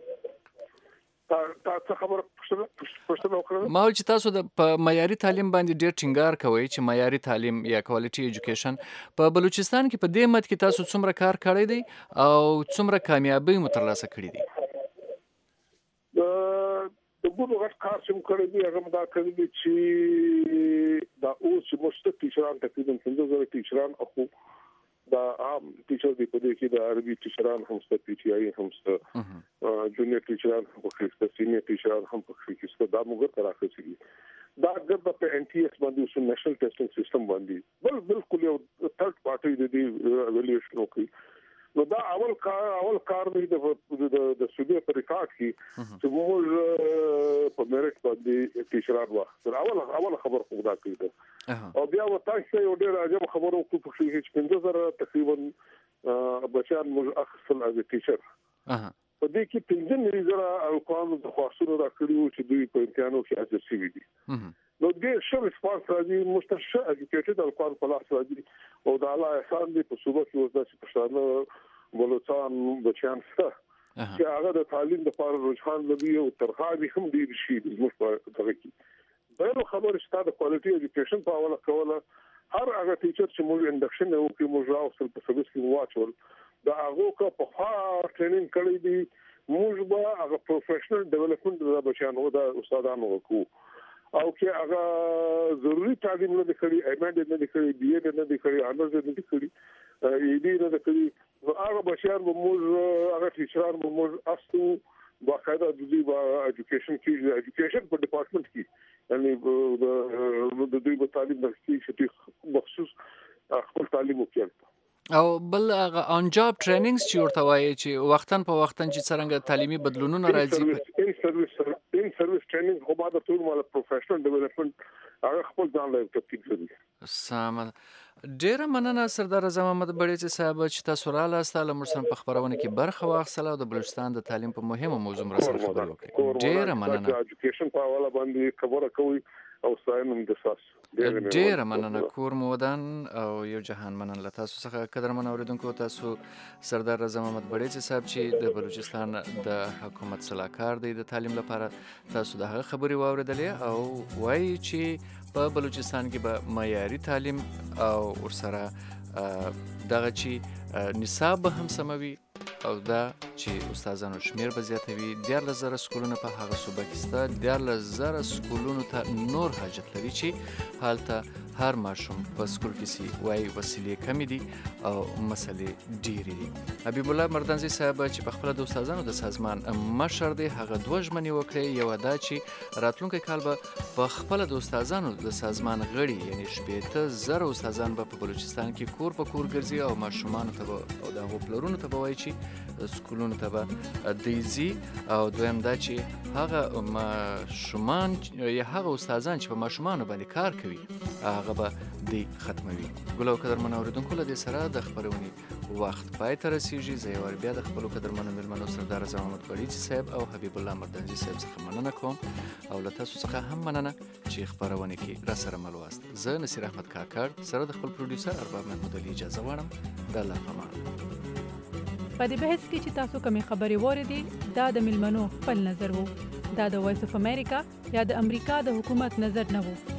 تاسو خبره پښتنه وکړه ما چې تاسو د معیاري تعلیم باندې ډېر ټینګار کوي چې معیاري تعلیم یا کوالټي ایجوکیشن په بلوچستان کې په دې مت کې تاسو څومره کار کړی دی او څومره کامیابی مو ترلاسه کړي دي د ګورو غټ کار چې موږ کړی دی هغه دا کړی دی چې دا اوس مشت ټیچران تقریبا 15,000 ټیچران او دا عام ټیچر دی په دې کې د عربي ټیچران هم ست پی ټی آی هم ست جونیئر ټیچران هم په کې ست سینیئر ټیچران هم په کې ست دا موږ تر راځي دا ګرځي په ان ټي اس باندې اوس نېشنل ټیسټینګ سیستم باندې بالکل یو ثرد پارټي د دې ایوالویشن کوي نو دا اول کار دی د سودی په ریکارډ کې چې موږ په میرټ باندې ټیچران واه اول خبر خدا کوي او بیا وتاشه یو ډېر عجب خبرو کو په کې 15,000 تقریبا بچان موږ اخصل از ټیچر په دې کې 15,000 او کوم د خاصو راکړیو چې دوی په امتحانو کې حاضر شوي دي نو دې شو ریسپانس راځي مستشفى اډوکیټډ الکوان په لاس راځي او دا الله احسان دې په صوبه کې وځي چې پښتانه بلوچستان بچیان سره چې هغه د تعلیم لپاره رجحان لري او ترغابي هم ډیر شي د موږ په دغه کې دا خبره چې د کوالټي ایجوکیشن په حواله کوله هر هغه ټیچر چې موږ انډکشن یو کې موږ راوستل په سرویس کې واچول دا هغه کو په خاص ټریننګ کړی دی موږ به هغه پروفیشنل ډیولپمنٹ د بچیانو د استادانو وکړو او کې هغه ضروری تعلیم نه کړی ایمنډ نه کړی بي اډ نه کړی انرز نه کړی ای ډی نه کړی نو هغه بچیان به موږ هغه ټیچران به موږ اصلو باقاعده د دوی په اډوکیشن کې اډوکیشن په ډپارټمنټ کې یعنی د دوی په تعلیم کې مخصوص خپل تعلیم وکړي او بل اون جاب ټریننګز چې ورته وایي چې وختن په وختن چې څنګه تعلیمي بدلونونه راځي ان سرویس ټریننګ خو بعد ټول مال پروفیشنل ډیولپمنٹ هغه خپل ځان له تفکیک کوي سامان ډیره مننه سردار اعظم محمد بړیڅ صاحب چې تاسو را لاستاله موږ سره په خبرونه کې برخه واخیستله او د بلوچستان د تعلیم په مهمه موضوع سره خبرې وکړې ډیره مننه اډوکیشن په حواله باندې خبره کوي او ستاینم د ساس ډیره مننه کور مودان او یو جهان مننه تاسو څخه قدرمن اوریدونکو تاسو سردار اعظم محمد بړیڅ صاحب چې د بلوچستان د حکومت صلاحکار دی د تعلیم لپاره تاسو د هغه خبرې واوریدلې او وایي چې په بلوچستان کې به معیاري تعلیم او ورسره دغه چې نصاب به هم سموي او دا چې استادانو شمیر به زیاتوي 14,000 سکولونه په هغه صوبه کې شته 14,000 سکولونو ته نور حاجت لري چې هلته هر ماشوم په سکول کې سي وایي وسیلې کمې دي او مسلې ډېرې دي. حبیب الله مردانزي صاحب چې په خپله د استادانو د سازمان مشر دی هغه دوه ژمنې وکړې. یوه دا چې راتلونکی کال به په خپله د استادانو د سازمان غړي یعنې 80,000 استادان به په بلوچستان کې کور په کور ګرځي او ماشومانو ته به او د هغو پلرونو ته به وایي چې سکولونو ته به دی ځي. او دویم دا چې هغه ماشومان یا هغه استادان چې په ماشومانو باندې کار کوي هغه به دی ختموي. ګل او قدرمنو اورېدونکو له دې سره د خپرونې وخت پای ته رسیږي. زه یې وار بیا د خپلو قدرمنو مېلمنو سردار رضا محمد بړیڅي صاحب او حبیب الله مردانزي صاحب څخه مننه کوم او له تاسو څخه هم مننه چې خپرونې کې راسره مل واست. زه نصیر احمد کاکړ سره د خپل پروډیوسر ارباب محمود علي اجازه غواړم. د الله په امان. په دې بحث کې چې تاسو کومې خبرې واورېدې دا د مېلمنو خپل نظر و. دا د وایس اف امریکا یا د امریکا د حکومت نظر نه و.